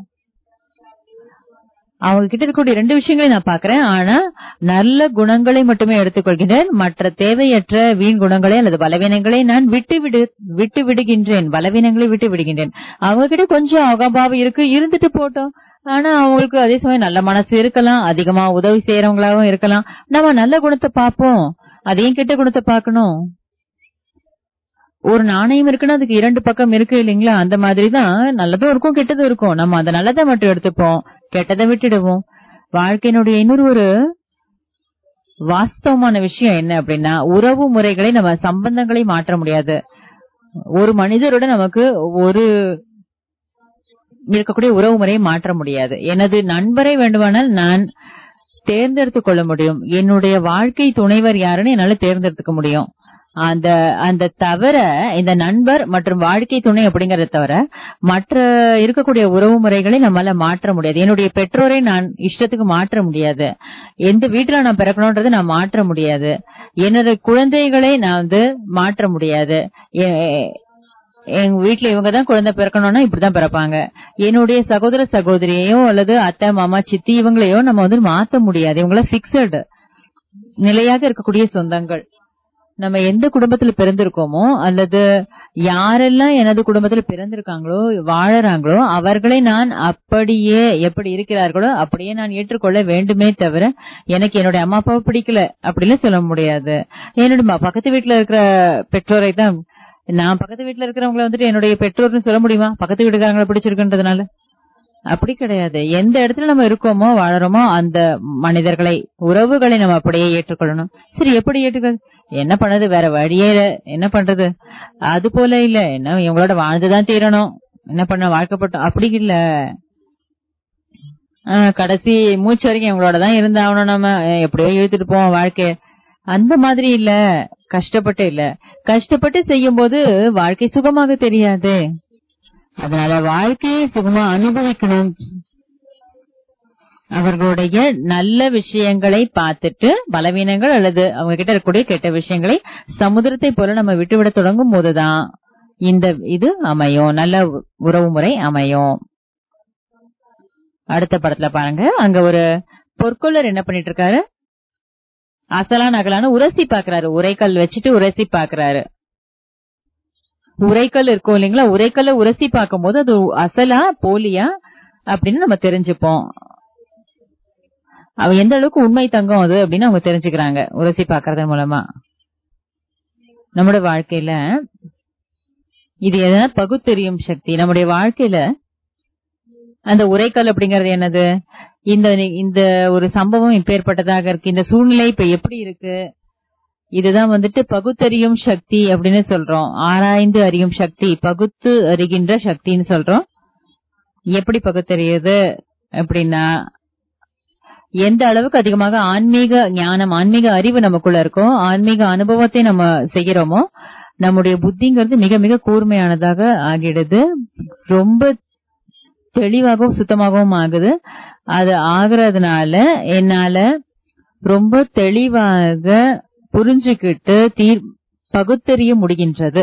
S1: அவங்க கிட்ட இருக்கக்கூடிய 2 விஷயங்களை நான் பாக்குறேன். ஆனா நல்ல குணங்களை மட்டுமே எடுத்துக்கொள்கின்றேன். மற்ற தேவையற்ற வீண் குணங்களை அல்லது பலவீனங்களை நான் விட்டு விடுகின்றேன். பலவீனங்களை விட்டு விடுகின்றேன். அவங்க கிட்ட கொஞ்சம் அகம்பாவம் இருந்துட்டு போட்டோம். ஆனா அவங்களுக்கு அதே சமயம் நல்ல மனசு இருக்கலாம், அதிகமா உதவி செய்யறவங்களாவும் இருக்கலாம். நம்ம நல்ல குணத்தை பார்ப்போம், அதையும் கெட்ட குணத்தை பார்க்கணும். ஒரு நாணயம் இருக்குன்னா அதுக்கு 2 பக்கம் இருக்கு இல்லைங்களா? அந்த மாதிரிதான் நல்லதும் இருக்கும் கெட்டதும் இருக்கும். நம்ம அந்த நல்லதை மட்டும் எடுத்துப்போம், கெட்டதை விட்டுடுவோம். வாழ்க்கையினுடைய இன்னொரு வாஸ்தவமான விஷயம் என்ன அப்படின்னா, உறவு முறைகளை நம்ம சம்பந்தங்களை மாற்ற முடியாது. ஒரு மனிதரோட நமக்கு ஒரு இருக்கக்கூடிய உறவு முறையை மாற்ற முடியாது. எனது நண்பரை வேண்டுமானால் நான் தேர்ந்தெடுத்துக் கொள்ள முடியும். என்னுடைய வாழ்க்கை துணைவர் யாருன்னு என்னால தேர்ந்தெடுத்துக்க முடியும். அந்த தவிர இந்த நண்பர் மற்றும் வாழ்க்கை துணை அப்படிங்கறத தவிர மற்ற இருக்கக்கூடிய உறவு முறைகளை நம்மளால மாற்ற முடியாது. என்னுடைய பெற்றோரை நான் இஷ்டத்துக்கு மாற்ற முடியாது. எந்த வீட்டுல நான் பிறக்கணும்ன்றதை நான் மாற்ற முடியாது. என்னோட குழந்தைகளை நான் மாற்ற முடியாது. எங்க வீட்டுல இவங்கதான் குழந்தை பிறக்கணும்னா இப்படிதான் பிறப்பாங்க. என்னுடைய சகோதர சகோதரியோ அல்லது அத்தை மாமா சித்தி இவங்களையோ நம்ம மாத்த முடியாது. இவங்கள பிக்சடு நிலையாக இருக்கக்கூடிய சொந்தங்கள். நம்ம எந்த குடும்பத்துல பிறந்திருக்கோமோ அல்லது யாரெல்லாம் எனது குடும்பத்துல பிறந்திருக்காங்களோ வாழறாங்களோ அவர்களை நான் அப்படியே எப்படி இருக்கிறார்களோ அப்படியே நான் ஏற்றுக்கொள்ள வேண்டுமே தவிர எனக்கு என்னுடைய அம்மா அப்பாவை பிடிக்கல அப்படின்னு சொல்ல முடியாது. என்னோட பக்கத்து வீட்டுல இருக்கிற பெற்றோரை தான் நான் பக்கத்து வீட்டுல இருக்கிறவங்களை என்னுடைய பெற்றோர்னு சொல்ல முடியுமா? பக்கத்து வீட்டுக்காரங்களை பிடிச்சிருக்குன்றதுனால அப்படி கிடையாது. எந்த இடத்துல நம்ம இருக்கோமோ வாழறோமோ அந்த மனிதர்களை உறவுகளை நம்ம அப்படியே ஏற்றுக்கொள்ளணும். சரி, எப்படி ஏற்றுக்கொள்ள என்ன பண்ணது? வேற வழியே என்ன பண்றது? அது போல இல்ல, என்ன இவங்களோட வாழ்ந்துதான் தீரணும், என்ன பண்ண வாழ்க்கப்பட்டோம் அப்படி இல்ல. கடைசி மூச்சு வரைக்கும் இவங்களோட தான் இருந்தாகணும், நம்ம எப்படியோ இழுத்துட்டு போவோம் வாழ்க்கை. அந்த மாதிரி இல்ல, கஷ்டப்பட்டு இல்ல. கஷ்டப்பட்டு செய்யும் போது வாழ்க்கை சுகமாக தெரியாது. அதனால வாழ்க்கையை சுகமா அனுபவிக்கணும். அவர்களுடைய நல்ல விஷயங்களை பார்த்துட்டு பலவீனங்கள் அல்லது அவங்க கிட்ட இருக்கக்கூடிய கெட்ட விஷயங்களை சமுதிரத்தை போல நம்ம விட்டுவிட தொடங்கும் போதுதான் இது அமையும், நல்ல உறவு முறை அமையும். அடுத்த படத்துல பாருங்க, அங்க ஒரு பொற்கொள்ளர் என்ன பண்ணிட்டு இருக்காரு? அசலா நகலான்னு உரசி பாக்குறாரு. உரைக்கல் வச்சுட்டு உரசி பாக்குறாரு. உரைக்கல் இருக்கும் இல்லைங்களா, உரைக்கல்ல உரசி பார்க்கும் போது அது அசலா போலியா அப்படின்னு நம்ம தெரிஞ்சுப்போம். அவ எந்த அளவுக்கு உண்மை தங்கம் அது அப்படின்னு அவங்க தெரிஞ்சுக்கிறாங்க உரசி பாக்குறது மூலமா. நம்முடைய வாழ்க்கையில இது எதனா பகுத்தறியும் சக்தி. நம்முடைய வாழ்க்கையில அந்த உரைக்கல் அப்படிங்கறது என்னது? இந்த ஒரு சம்பவம் இப்ப ஏற்பட்டதாக இருக்கு, இந்த சூழ்நிலை இப்ப எப்படி இருக்கு, இதுதான் பகுத்தறியும் சக்தி அப்படின்னு சொல்றோம். ஆராய்ந்து அறியும் சக்தி, பகுத்து அறிகின்ற சக்தின்னு சொல்றோம். எப்படி பகுத்தறியுது அப்படின்னா, எந்த அளவுக்கு அதிகமாக ஆன்மீக ஞானம் ஆன்மீக அறிவு நமக்குள்ள இருக்கோ, ஆன்மீக அனுபவத்தை நம்ம செய்யறோமோ, நம்முடைய புத்திங்கிறது மிக மிக கூர்மையானதாக ஆகிடுது. ரொம்ப தெளிவாகவும் சுத்தமாகவும் ஆகுது. அது ஆகுறதுனால என்னால ரொம்ப தெளிவாக புரிஞ்சுக்கிட்டு பகுத்தறிய முடிகின்றது.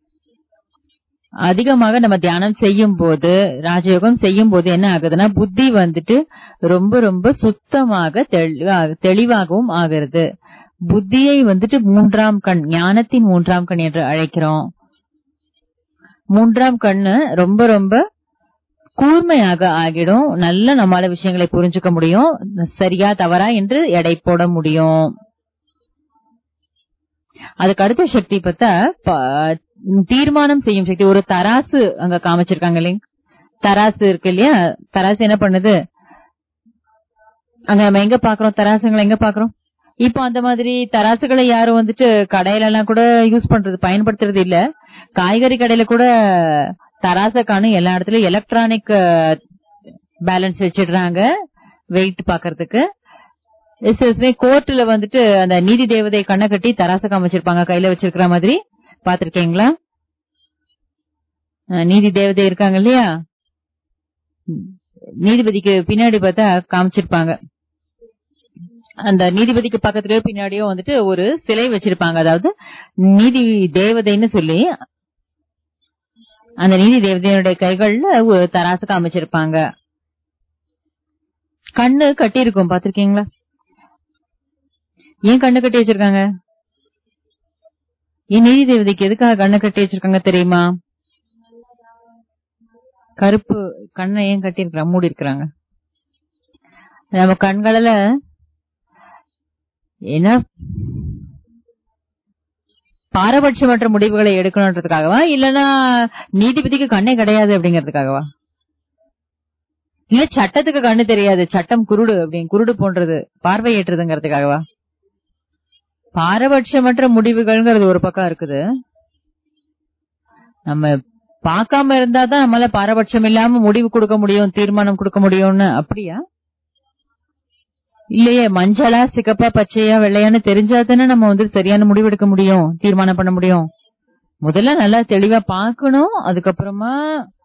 S1: அதிகமாக நம்ம தியானம் செய்யும் போது, ராஜயோகம் செய்யும் போது என்ன ஆகுதுன்னா, புத்தி ரொம்ப ரொம்ப சுத்தமாக தெளிவாகவும் ஆகிறது. புத்தியை மூன்றாம் கண், ஞானத்தின் மூன்றாம் கண் என்று அழைக்கிறோம். மூன்றாம் கண்ணு ரொம்ப ரொம்ப கூர்மையாக ஆகிடும். நல்ல நம்மால விஷயங்களை புரிஞ்சுக்க முடியும், சரியா தவறா என்று எடை போட முடியும். அதுக்கு அடுத்த சக்தி பார்த்தா தீர்மானம் செய்யும் சக்தி. ஒரு தராசு அங்க காமிச்சிருக்காங்க இல்லைங்க, தராசு இருக்கு இல்லையா, தராசு என்ன பண்ணுது? அங்க நம்ம எங்க பாக்குறோம் தராசுங்களை, எங்க பாக்குறோம்? இப்போ அந்த மாதிரி தராசுகளை யாரும் கடையில எல்லாம் கூட யூஸ் பண்றது பயன்படுத்துறது இல்ல. காய்கறி கடையில கூட தராசை காணும். எல்லா இடத்துலயும் எலக்ட்ரானிக் பேலன்ஸ் வச்சிடுறாங்க வெயிட் பாக்குறதுக்கு. கோர்ட்ல அந்த நீதி தேவதை கண்ணை கட்டி தராசை காமிச்சிருப்பாங்க கையில வச்சிருக்கிற மாதிரி, பாத்திருக்கீங்களா? நீதி தேவதை இருக்காங்க இல்லையா, நீதிபதிக்கு பின்னாடி பார்த்தா காமிச்சிருப்பாங்க. அந்த நீதிபதிக்கு பக்கத்துலயோ பின்னாடியோ ஒரு சிலை வச்சிருப்பாங்க, அதாவது நீதி தேவதைன்னு சொல்லி. அந்த நீதி தேவதையுடைய கைகள்ல ஒரு தராசு காமிச்சிருப்பாங்க. கண்ணு கட்டி இருக்கும், பாத்திருக்கீங்களா? ஏன் கண்ணு கட்டி வச்சிருக்காங்க? ஏன் நீதி தேவதைக்கு எதுக்காக கண்ணு கட்டி வச்சிருக்காங்க தெரியுமா? கருப்பு கண்ணை ஏன் கட்டி இருக்கிற மூடி இருக்கிறாங்க? நம்ம கண்களில என்ன பாரபட்சமற்ற முடிவுகளை எடுக்கணும்ன்றதுக்காகவா, இல்லன்னா நீதிபதிக்கு கண்ணே கிடையாது அப்படிங்கறதுக்காகவா, இல்ல சட்டத்துக்கு கண்ணு தெரியாது, சட்டம் குருடு அப்படின்னு குருடு போன்றது பார்வையேற்றதுங்கிறதுக்காகவா? பாரபட்சமற்ற முடிவுகள்ங்கிறது ஒரு பக்கம் இருக்குது. நம்ம பார்க்காம இருந்தாதான் நம்மளால பாரபட்சம் இல்லாம முடிவு கொடுக்க முடியும், தீர்மானம் கொடுக்க முடியும்னு அப்படியா? இல்லையே, மஞ்சளா சிகப்பா பச்சையா வெள்ளையான்னு தெரிஞ்சாதானே நம்ம சரியான முடிவு எடுக்க முடியும், தீர்மானம் பண்ண முடியும். முதல்ல நல்லா தெளிவா பாக்கணும், அதுக்கப்புறமா.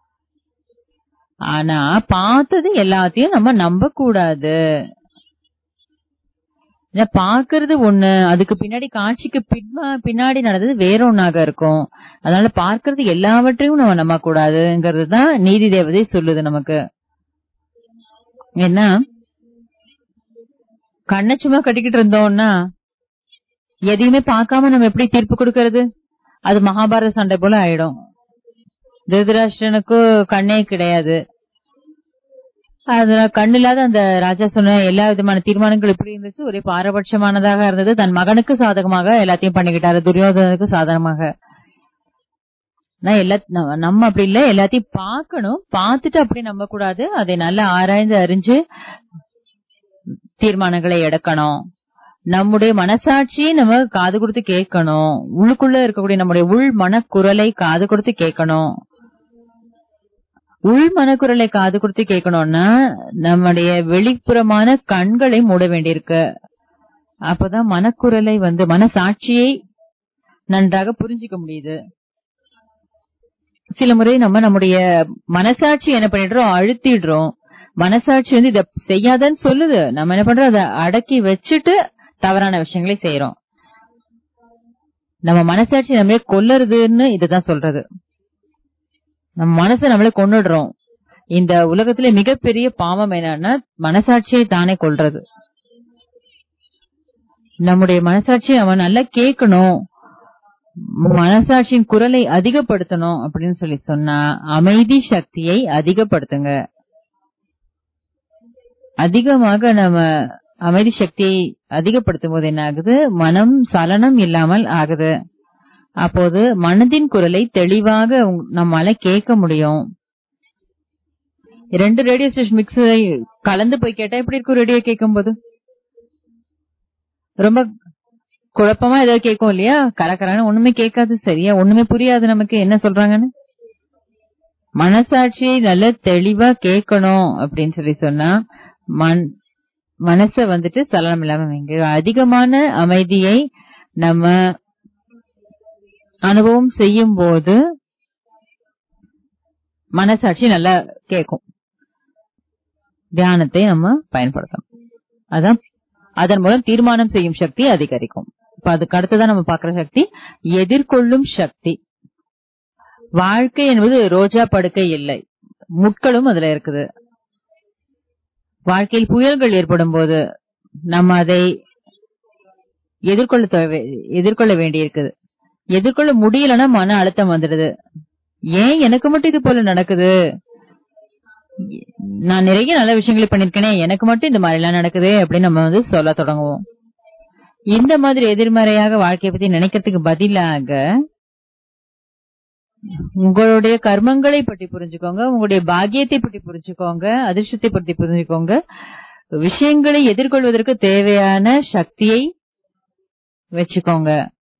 S1: ஆனா பார்த்தது எல்லாத்தையும் நம்ம நம்ப கூடாது. பாக்குறது ஒண்ணு, அதுக்கு பின்னாடி காட்சிக்கு பின்னாடி நடந்தது வேற ஒன்னாக இருக்கும். அதனால பார்க்கறது எல்லாவற்றையும் நம்ம நம்ப கூடாதுங்கிறது தான் நீதி தேவதை சொல்லுது நமக்கு. என்ன, கண்ணை சும்மா கட்டிக்கிட்டு இருந்தோம்னா எதையுமே பார்க்காம நம்ம எப்படி தீர்ப்பு கொடுக்கறது? அது மகாபாரத சண்டை போல ஆயிடும். திருதராஷ்டிரனுக்கு கண்ணே கிடையாது, அதுல கண்ணு இல்லாத அந்த ராஜா சொன்ன எல்லா விதமான தீர்மானங்கள் எப்படி இருந்துச்சு, ஒரே பாரபட்சமானதாக இருந்தது. தன் மகனுக்கு சாதகமாக எல்லாத்தையும் பண்ணிக்கிட்டாரு, துரியோதனுக்கு சாதகமாக. நம்ம அப்படி இல்ல, எல்லாத்தையும் பார்க்கணும், பார்த்துட்டு அப்படி நம்ப கூடாது. அதை நல்லா ஆராய்ந்து அறிஞ்சு தீர்மானங்களை எடுக்கணும். நம்முடைய மனசாட்சியை நம்ம காது கொடுத்து கேட்கணும். உள்ளுக்குள்ள இருக்கக்கூடிய நம்முடைய உள் மனக்குரலை காது கொடுத்து கேட்கணும். உள் மனக்குரலை காது கொடுத்து கேட்கணும்னா நம்முடைய வெளிப்புறமான கண்களை மூட வேண்டியிருக்கு. அப்பதான் மனக்குரலை மனசாட்சியை நன்றாக புரிஞ்சிக்க முடியுது. சில முறை நம்முடைய மனசாட்சி என்ன பண்ணிடுறோம், அழுத்திடுறோம். மனசாட்சி இத செய்யாதன்னு சொல்லுது, நம்ம என்ன பண்றோம், அதை அடக்கி வச்சுட்டு தவறான விஷயங்களை செய்யறோம். நம்ம மனசாட்சி நம்மளே கொல்லுறதுன்னு இதுதான் சொல்றது. நம்ம மனசை நம்மளே கொன்னுடுறோம். இந்த உலகத்திலே மிகப்பெரிய பாவம் என்னன்னா மனசாட்சியை தானே கொல்றது. நம்முடைய மனசாட்சியை அவன் நல்லா கேட்கணும், மனசாட்சியின் குரலை அதிகப்படுத்தணும் அப்படின்னு சொன்னா அமைதி சக்தியை அதிகப்படுத்துங்க. அதிகமாக நம்ம அமைதி சக்தியை அதிகப்படுத்தும் போது என்ன ஆகுது, மனம் சலனம் இல்லாமல் ஆகுது. அப்போது மனதின் குரலை தெளிவாக நம்மால கேட்க முடியும். 2 ரேடியோ ஸ்டேஷன் மிக்ஸ் கலந்து போய் கேட்டா எப்படி இருக்கும்? ரேடியோ கேட்கும் போது ரொம்ப குழப்பமா ஏதாவது கேட்கும் இல்லையா? கரகரான ஒண்ணுமே கேட்காது, சரியா ஒண்ணுமே புரியாது நமக்கு என்ன சொல்றாங்கன்னு. மனசாட்சியை நல்ல தெளிவா கேட்கணும் அப்படின்னு சொன்னா மனச சலனம் இல்லாம வைங்க. அதிகமான அமைதியை நம்ம அனுபவம் செய்யும் போது மனசாட்சி நல்லா கேட்கும். தியானத்தை நம்ம பயன்படுத்தணும். அதான் அதன் மூலம் தீர்மானம் செய்யும் சக்தி அதிகரிக்கும். இப்ப அதுக்கு அடுத்ததான் நம்ம பாக்குற சக்தி எதிர்கொள்ளும் சக்தி. வாழ்க்கை என்பது ரோஜா படுக்கை இல்லை, முட்களும் அதுல இருக்குது. வாழ்க்கையில் புயல்கள் ஏற்படும் போது நம்ம அதை எதிர்கொள்ள வேண்டி இருக்குது. எதிர்கொள்ள முடியலன்னா மன அழுத்தம் வந்துடுது. ஏன் எனக்கு மட்டும் இது போல நடக்குது, நான் நிறைய நல்ல விஷயங்களை பண்ணிருக்கேனே, எனக்கு மட்டும் இந்த மாதிரி எல்லாம் நடக்குது அப்படின்னு நம்ம சொல்ல தொடங்குவோம். இந்த மாதிரி எதிர்மறையாக வாழ்க்கையை பத்தி நினைக்கிறதுக்கு பதிலாக உங்களுடைய கர்மங்களை பற்றி புரிஞ்சுக்கோங்க, உங்களுடைய பாக்கியத்தை பற்றி புரிஞ்சுக்கோங்க, அதிர்ஷ்டத்தை பற்றி புரிஞ்சுக்கோங்க. விஷயங்களை எதிர்கொள்வதற்கு தேவையான சக்தியை வச்சுக்கோங்க.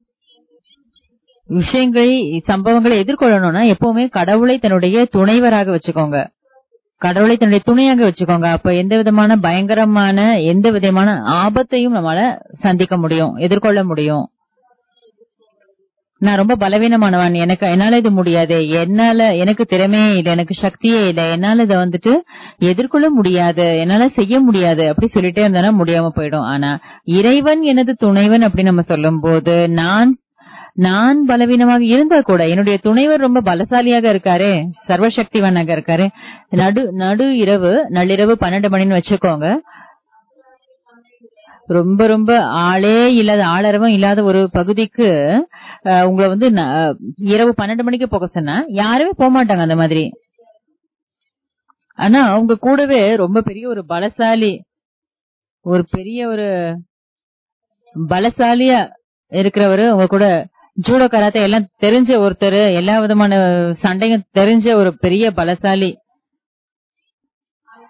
S1: விஷயங்களை சம்பவங்களை எதிர்கொள்ளணும்னா எப்பவுமே கடவுளை தன்னுடைய துணைவராக வச்சுக்கோங்க, கடவுளை தன்னுடைய துணையாக வச்சுக்கோங்க. அப்ப எந்த விதமான பயங்கரமான எந்த விதமான ஆபத்தையும் நம்மளால சந்திக்க முடியும், எதிர்கொள்ள முடியும். நான் ரொம்ப பலவீனமானவன், என்னால இது முடியாது, எனக்கு திறமையே இல்லை, எனக்கு சக்தியே இல்லை, என்னால இதை எதிர்கொள்ள முடியாது, என்னால செய்ய முடியாது அப்படி சொல்லிட்டே இருந்தா முடியாம போயிடும். ஆனா இறைவன் எனது துணைவன் அப்படி நம்ம சொல்லும் போது நான் பலவீனமாக இருந்தா கூட என்னுடைய துணைவர் ரொம்ப பலசாலியாக இருக்காரு, சர்வசக்திவானாக இருக்காரு. நள்ளிரவு 12 மணின்னு வச்சுக்கோங்க, ரொம்ப ரொம்ப ஆளே இல்லாத ஆளரவம் இல்லாத ஒரு பகுதிக்கு உங்களை இரவு 12 மணிக்கு போக சொன்னா யாருமே போக மாட்டாங்க அந்த மாதிரி. ஆனா அவங்க கூடவே ரொம்ப பெரிய ஒரு பலசாலியா இருக்கிறவரு உங்க கூட ஜூடோ கராத்தே எல்லாம் தெரிஞ்ச ஒருத்தர், எல்லா விதமான சண்டையும் தெரிஞ்ச ஒரு பெரிய பலசாலி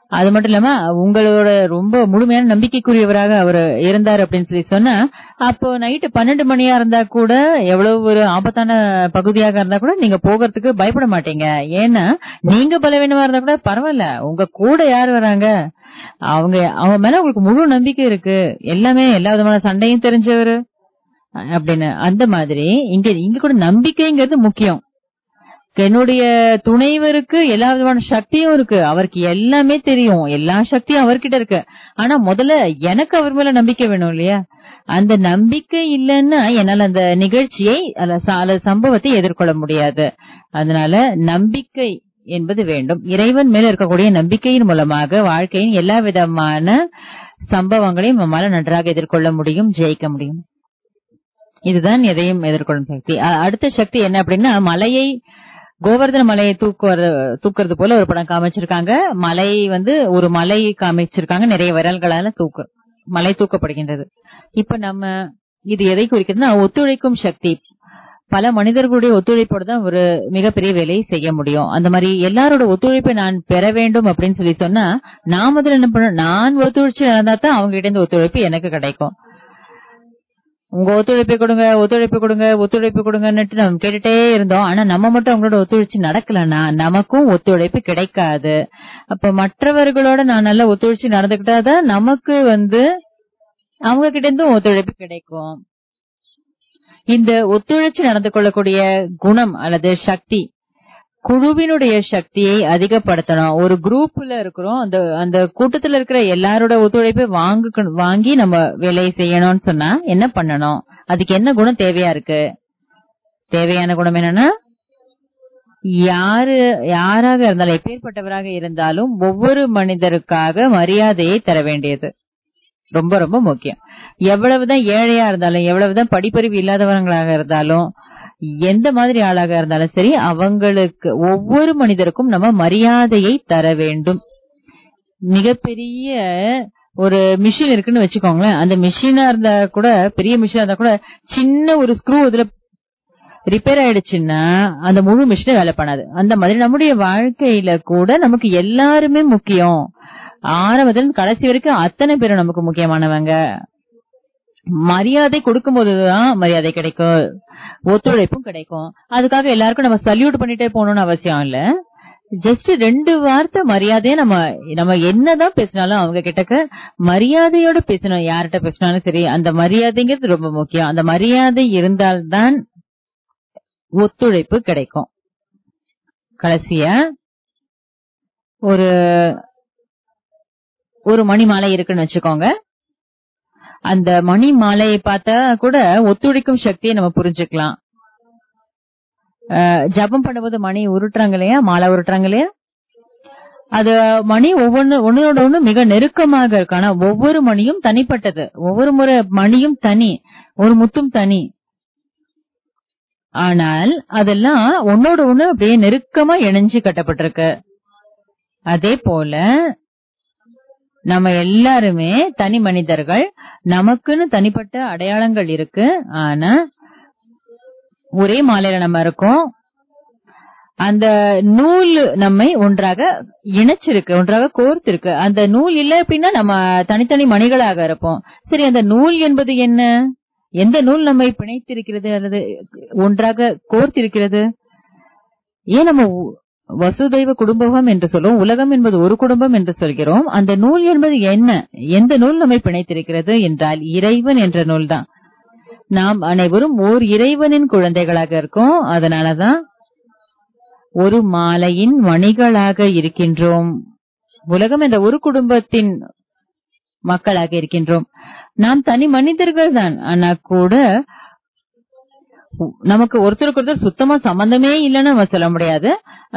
S1: அது மட்டும் இல்லாம உங்களோட ரொம்ப முழுமையான நம்பிக்கைக்குரியவராக அவர் இருந்தார் அப்படின்னு சொல்லி சொன்னா, அப்போ நைட்டு 12 மணியா இருந்தா கூட, எவ்வளவு ஒரு ஆபத்தான பகுதியாக இருந்தா கூட நீங்க போகிறதுக்கு பயப்பட மாட்டீங்க. ஏன்னா நீங்க பலவீனமா இருந்தா கூட பரவாயில்ல, உங்க கூட யார் வராங்க, அவங்க மேல உங்களுக்கு முழு நம்பிக்கை இருக்கு, எல்லாமே எல்லா விதமான சண்டையும் தெரிஞ்சவரு அப்படின்னு. அந்த மாதிரி இங்க கூட நம்பிக்கைங்கிறது முக்கியம். என்னுடைய துணைவருக்கு எல்லா விதமான சக்தியும் இருக்கு, அவருக்கு எல்லாமே தெரியும், எல்லா சக்தியும் அவர்கிட்ட இருக்கு. ஆனா முதல்ல எனக்கு அவர் மேல நம்பிக்கை வேணும் இல்லையா? அந்த நம்பிக்கை இல்லைன்னா என்னால அந்த நிகழ்ச்சியை அல்ல சம்பவத்தை எதிர்கொள்ள முடியாது. அதனால நம்பிக்கை என்பது வேண்டும். இறைவன் மேல இருக்கக்கூடிய நம்பிக்கையின் மூலமாக வாழ்க்கையின் எல்லா விதமான சம்பவங்களையும் நம்மால நன்றாக எதிர்கொள்ள முடியும், ஜெயிக்க முடியும். இதுதான் எதையும் எதிர்கொள்ளும் சக்தி. அடுத்த சக்தி என்ன அப்படின்னா, மலையை கோவர்தன மலையை தூக்குறது போல ஒரு படம் காமிச்சிருக்காங்க. மலை ஒரு மலை காமிச்சிருக்காங்க, நிறைய விரல்களால மலை தூக்கப்படுகின்றது. இப்ப நம்ம இது எதை குறிக்கிறதுனா, ஒத்துழைக்கும் சக்தி. பல மனிதர்களுடைய ஒத்துழைப்போடு தான் ஒரு மிகப்பெரிய வேலையை செய்ய முடியும். அந்த மாதிரி எல்லாரோட ஒத்துழைப்பை நான் பெற வேண்டும் அப்படின்னு சொல்லி சொன்னா, நான் முதல்ல என்ன பண்ண, நான் ஒத்துழைச்சு நடந்தா தான் அவங்க கிட்ட இருந்து ஒத்துழைப்பு எனக்கு கிடைக்கும். உங்க ஒத்துழைப்பு கொடுங்க, ஒத்துழைப்பு கொடுங்க, ஒத்துழைப்பு கொடுங்கன்னு நம்ம கேட்டுட்டே இருந்தோம். ஆனா நம்ம மட்டும் அவங்களோட ஒத்துழைச்சு நடக்கலன்னா நமக்கும் ஒத்துழைப்பு கிடைக்காது. அப்ப மற்றவர்களோட நான் நல்லா ஒத்துழைச்சு நடந்துகிட்டாதான் நமக்கு அவங்க கிட்ட இருந்தும் ஒத்துழைப்பு கிடைக்கும். இந்த ஒத்துழைச்சு நடந்து கொள்ளக்கூடிய குணம் அல்லது சக்தி, குழுவினுடைய சக்தியை அதிகப்படுத்தணும். ஒரு குரூப்ல இருக்கிறோம், அந்த கூட்டத்துல இருக்கிற எல்லாரோட ஒத்துழைப்பை வாங்கி நம்ம வேலையை செய்யணும்னு சொன்னா என்ன பண்ணணும், அதுக்கு என்ன குணம் தேவையா இருக்கு? தேவையான குணம் என்னன்னா, யாராக இருந்தாலும், எப்பேற்பட்டவராக இருந்தாலும் ஒவ்வொரு மனிதருக்காக மரியாதையை தர வேண்டியது ரொம்ப ரொம்ப முக்கியம். எவ்வளவுதான் ஏழையா இருந்தாலும், எவ்வளவுதான் படிப்பறிவு இல்லாதவங்களாக இருந்தாலும், எந்த மாதிரி ஆளாக இருந்தாலும் சரி, அவங்களுக்கு ஒவ்வொரு மனிதருக்கும் நம்ம மரியாதையை தர வேண்டும். மிகப்பெரிய ஒரு மிஷின் இருக்குன்னு வச்சுக்கோங்களேன், அந்த மிஷினா இருந்தா கூட, பெரிய மிஷினா இருந்தா கூட, சின்ன ஒரு ஸ்க்ரூ இதுல ரிப்பேர் ஆயிடுச்சுன்னா அந்த முழு மிஷினே வேலை பண்ணாது. அந்த மாதிரி நம்முடைய வாழ்க்கையில கூட நமக்கு எல்லாருமே முக்கியம். ஆரம்பத்துல கடைசி வரைக்கும் அத்தனை பேரும் நமக்கு முக்கியமானவங்க. மரியாதை கொடுக்கும் போதுதான் மரியாதை கிடைக்கும், ஒத்துழைப்பும் கிடைக்கும். அதுக்காக எல்லாருக்கும் நம்ம சல்யூட் பண்ணிட்டே போகணும்னு அவசியம் இல்ல. ஜஸ்ட் 2 வார்த்தை மரியாதையா நம்ம என்னதான் பேசினாலும் அவங்க கிட்டக்க மரியாதையோட பேசணும். யார்கிட்ட பேசினாலும் சரி, அந்த மரியாதைங்கிறது ரொம்ப முக்கியம். அந்த மரியாதை இருந்தால்தான் ஒத்துழைப்பு கிடைக்கும். கடைசியா ஒரு மணி மாலை இருக்குன்னு வச்சுக்கோங்க. அந்த மணி மாலையை பார்த்தா கூட ஒத்துழைக்கும் சக்தியை நம்ம புரிஞ்சுக்கலாம். ஜபம் பண்ணும்போது மணி உருட்டுறாங்க இல்லையா, மாலை உருட்டுறாங்க இல்லையா, அது மணி ஒன்னோட ஒண்ணு மிக நெருக்கமாக இருக்கு. ஆனா ஒவ்வொரு மணியும் தனிப்பட்டது, ஒவ்வொரு முறை மணியும் தனி, ஒரு முத்தும் தனி. ஆனால் அதெல்லாம் ஒன்னோட ஒண்ணு அப்படியே நெருக்கமா இணைஞ்சு கட்டப்பட்டிருக்கு. அதே போல நம்ம எல்லாருமே தனி மனிதர்கள், நமக்குன்னு தனிப்பட்ட அடையாளங்கள் இருக்கு. ஆனா ஒரே மாலையில நம்ம இருக்கோம். அந்த நூல் நம்மை ஒன்றாக இணைச்சிருக்கு, ஒன்றாக கோர்த்திருக்கு. அந்த நூல் இல்லை அப்படின்னா நம்ம தனித்தனி மணிகளாக இருப்போம். சரி, அந்த நூல் என்பது என்ன? எந்த நூல் நம்மை பிணைத்திருக்கிறது அல்லது ஒன்றாக கோர்த்திருக்கிறது? ஏன் நம்ம வசுதைவ குடும்பம் என்று சொல்லுவோம், உலகம் என்பது ஒரு குடும்பம் என்று சொல்கிறோம். அந்த நூல் என்பது என்ன? எந்த நூல் நம்மை பிணைத்திருக்கிறது என்றால் இறைவன் என்ற நூல் தான். நாம் அனைவரும் ஓர் இறைவனின் குழந்தைகளாக இருக்கோம். அதனாலதான் ஒரு மாலையின் மணிகளாக இருக்கின்றோம். உலகம் என்ற ஒரு குடும்பத்தின் மக்களாக இருக்கின்றோம். நாம் தனி மனிதர்கள் தான். ஆனா கூட நமக்கு ஒருத்தருக்கு ஒருத்தர் சுத்தமா சம்பந்தமே இல்லைன்னு நம்ம சொல்ல முடியாது.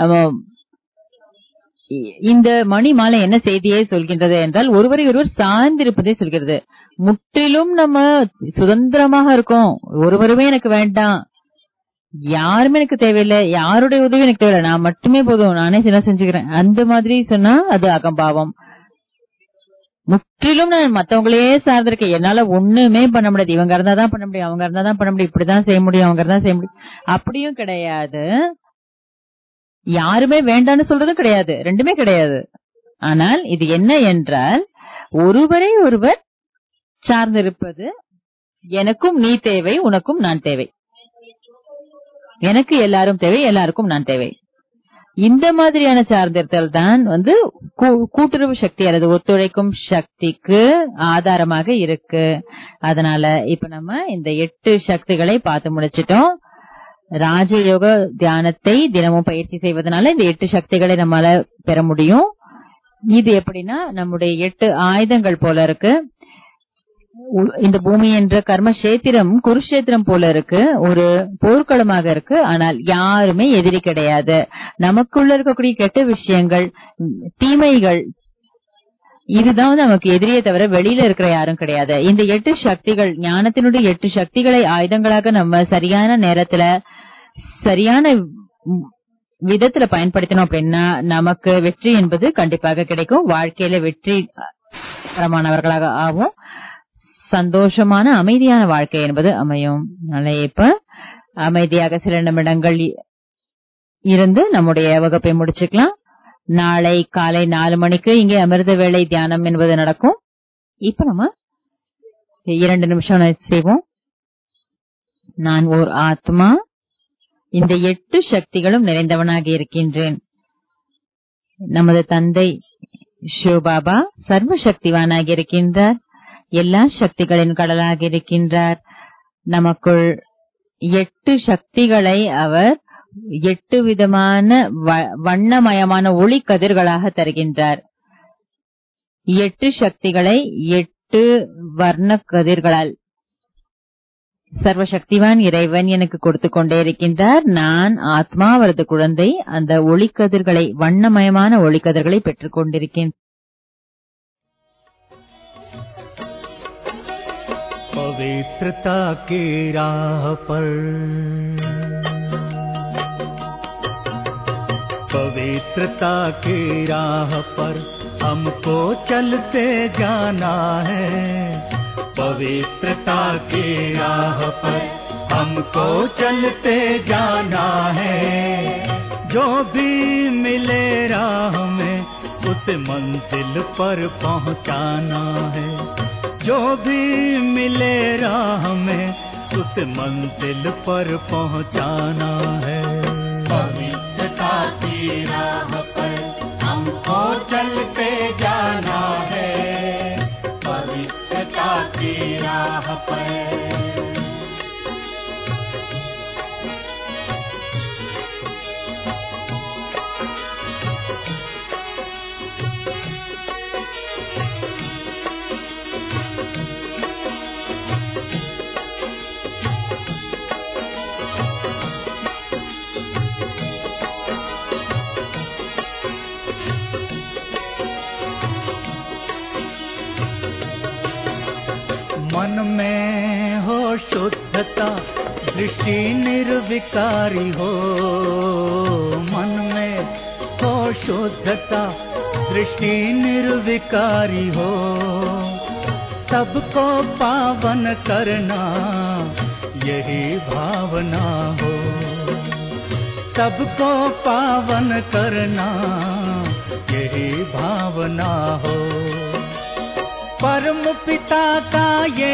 S1: இந்த மணி மாலை என்ன செய்தியை சொல்கின்றது என்றால், ஒருவரை ஒருவர் சார்ந்திருப்பதை சொல்கிறது. முற்றிலும் நம்ம சுதந்திரமாக இருக்கோம். ஒருவருமே எனக்கு வேண்டாம், யாருமே எனக்கு தேவையில்லை, யாருடைய உதவி எனக்கு தேவையில்லை, நான் மட்டுமே போதும், நானே சில செஞ்சுக்கிறேன், அந்த மாதிரி சொன்னா அது அகம்பாவம். முற்றிலும் நான் மத்தவங்களே சார்ந்திருக்கேன், என்னால ஒண்ணுமே பண்ண முடியாது, இவங்க இருந்தாதான் பண்ண முடியும், அவங்க இருந்தாதான் பண்ண முடியும், இப்படிதான் செய்ய முடியும், அவங்க இருந்தா செய்ய முடியும், அப்படியும் கிடையாது. யாருமே வேண்டான்னு சொல்றதும் கிடையாது, ரெண்டுமே கிடையாது. ஆனால் இது என்ன என்றால், ஒருவரை ஒருவர் சார்ந்திருப்பது. எனக்கும் நீ தேவை, உனக்கும் நான் தேவை. எனக்கு எல்லாரும் தேவை, எல்லாருக்கும் நான் தேவை. இந்த மாதிரியான சார்ந்திருத்தல் தான் கூட்டுறவு சக்தி அல்லது ஒத்துழைக்கும் சக்திக்கு ஆதாரமாக இருக்கு. அதனால இப்ப நம்ம இந்த 8 சக்திகளை பார்த்து முடிச்சிட்டோம். ராஜயோக தியானத்தை தினமும் பயிற்சி செய்வதனால இந்த 8 சக்திகளை நம்மால பெற முடியும். இது எப்படின்னா, நம்முடைய 8 ஆயுதங்கள் போல இருக்கு. இந்த பூமி என்ற கர்மக்ஷேத்திரம் குருஷேத்திரம் போல இருக்கு, ஒரு போர்க்களமாக இருக்கு. ஆனால் யாருமே எதிரி கிடையாது. நமக்குள்ள இருக்கக்கூடிய கெட்ட விஷயங்கள், தீமைகள், இதுதான் நமக்கு எதிரியே தவிர வெளியில இருக்கிற யாரும் கிடையாது. இந்த 8 சக்திகள், ஞானத்தினுடைய 8 சக்திகளை ஆயுதங்களாக நம்ம சரியான நேரத்துல சரியான விதத்துல பயன்படுத்தினோம் அப்படின்னா நமக்கு வெற்றி என்பது கண்டிப்பாக கிடைக்கும். வாழ்க்கையில வெற்றி தரமானவர்களாக ஆகும். சந்தோஷமான அமைதியான வாழ்க்கை என்பது அமையும். இப்ப அமைதியாக சில நிமிடங்கள் இருந்து நம்முடைய வகுப்பை முடிச்சுக்கலாம். நாளை காலை 4 மணிக்கு இங்கே அமிர்த வேளை தியானம் என்பது நடக்கும். இப்ப நம்ம 2 நிமிஷம் செய்வோம். நான் ஓர் ஆத்மா, இந்த 8 சக்திகளும் நிறைந்தவனாக இருக்கின்றேன். நமது தந்தை சிவபாபா சர்வ சக்திவானாக இருக்கின்றார், எல்லா சக்திகளின் கடலாக இருக்கின்றார். நமக்குள் 8 சக்திகளை அவர் 8 விதமான வண்ணமயமான ஒளி கதிர்களாக தருகின்றார். 8 சக்திகளை 8 வர்ண கதிர்களால் சர்வசக்திவான் இறைவன் எனக்கு கொடுத்து கொண்டே இருக்கின்றார். நான் ஆத்மா, அவரது குழந்தை, அந்த ஒளிக்கதிர்களை, வண்ணமயமான ஒளிக்கதிர்களை பெற்றுக் கொண்டிருக்கின்றேன்.
S2: पवित्रता की राह पर, पवित्रता की राह पर हमको चलते जाना है। पवित्रता की राह पर हमको चलते जाना है। जो भी मिले राह में उस मंजिल पर पहुंचाना है। जो भी मिले राह में उस मंजिल पर पहुंचाना है। पवित्रता की राह पर हमको चलते जाना है। पवित्रता की राह पर मन में हो शुद्धता, दृष्टि निर्विकारी हो। मन में हो शुद्धता, दृष्टि निर्विकारी हो। सबको पावन करना यही भावना हो। सबको पावन करना यही भावना हो। परम पिता का ये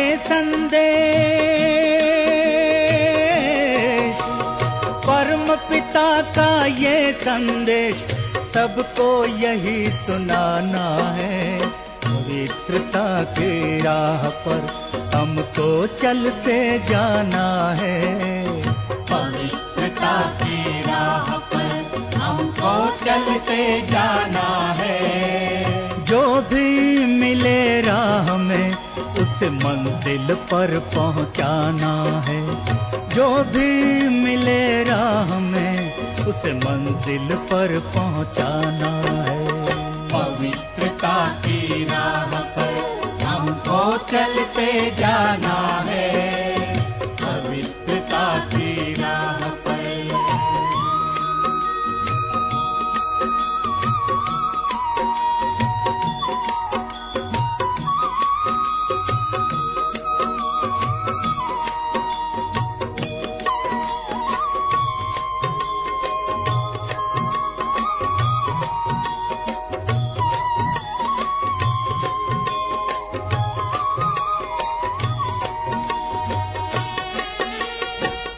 S2: संदेश, परम पिता का ये संदेश सबको यही सुनाना है। पवित्रता की राह पर हमको चलते जाना है। पवित्रता की राह पर हमको चलते जाना है। जो भी मिले राह में उस मंजिल पर पहुंचाना है। जो भी मिले राह में उस मंजिल पर पहुंचाना है। पवित्रता की राह पर हमको चलते जाना है। पवित्रता की राह पर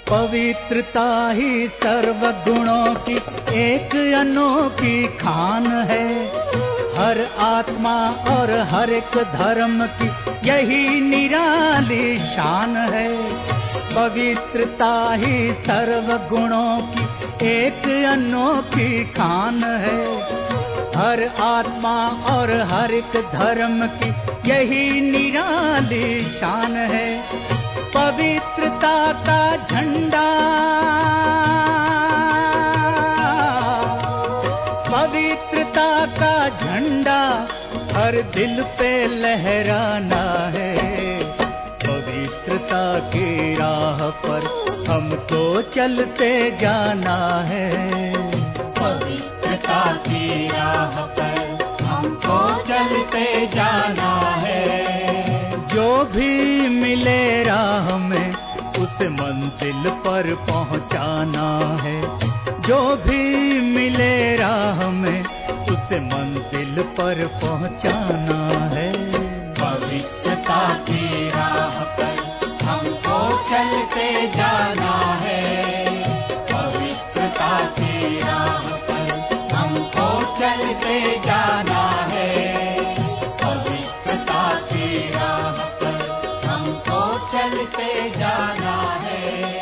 S2: पवित्रता ही सर्व गुणों की एक अनोखी खान है। हर आत्मा और हर एक धर्म की यही निराली शान है। पवित्रता ही सर्व गुणों की एक अनोखी खान है। हर आत्मा और हर एक धर्म की यही निराली शान है। पवित्रता का झंडा, पवित्रता का झंडा हर दिल पे लहराना है। पवित्रता की राह पर हमको चलते जाना है।
S3: पवित्रता की राह पर हमको चलते जाना है।
S2: जो भी मिले राह में उसे मंजिल पर पहुंचाना है। जो भी मिले राह में उसे मंजिल पर पहुंचाना है।
S3: पवित्रता की राह पर हमको चलते जाना है। पवित्रता की राह पर हमको चलते जाना है। पवित्रता की राह पर हमको चलते जाना है।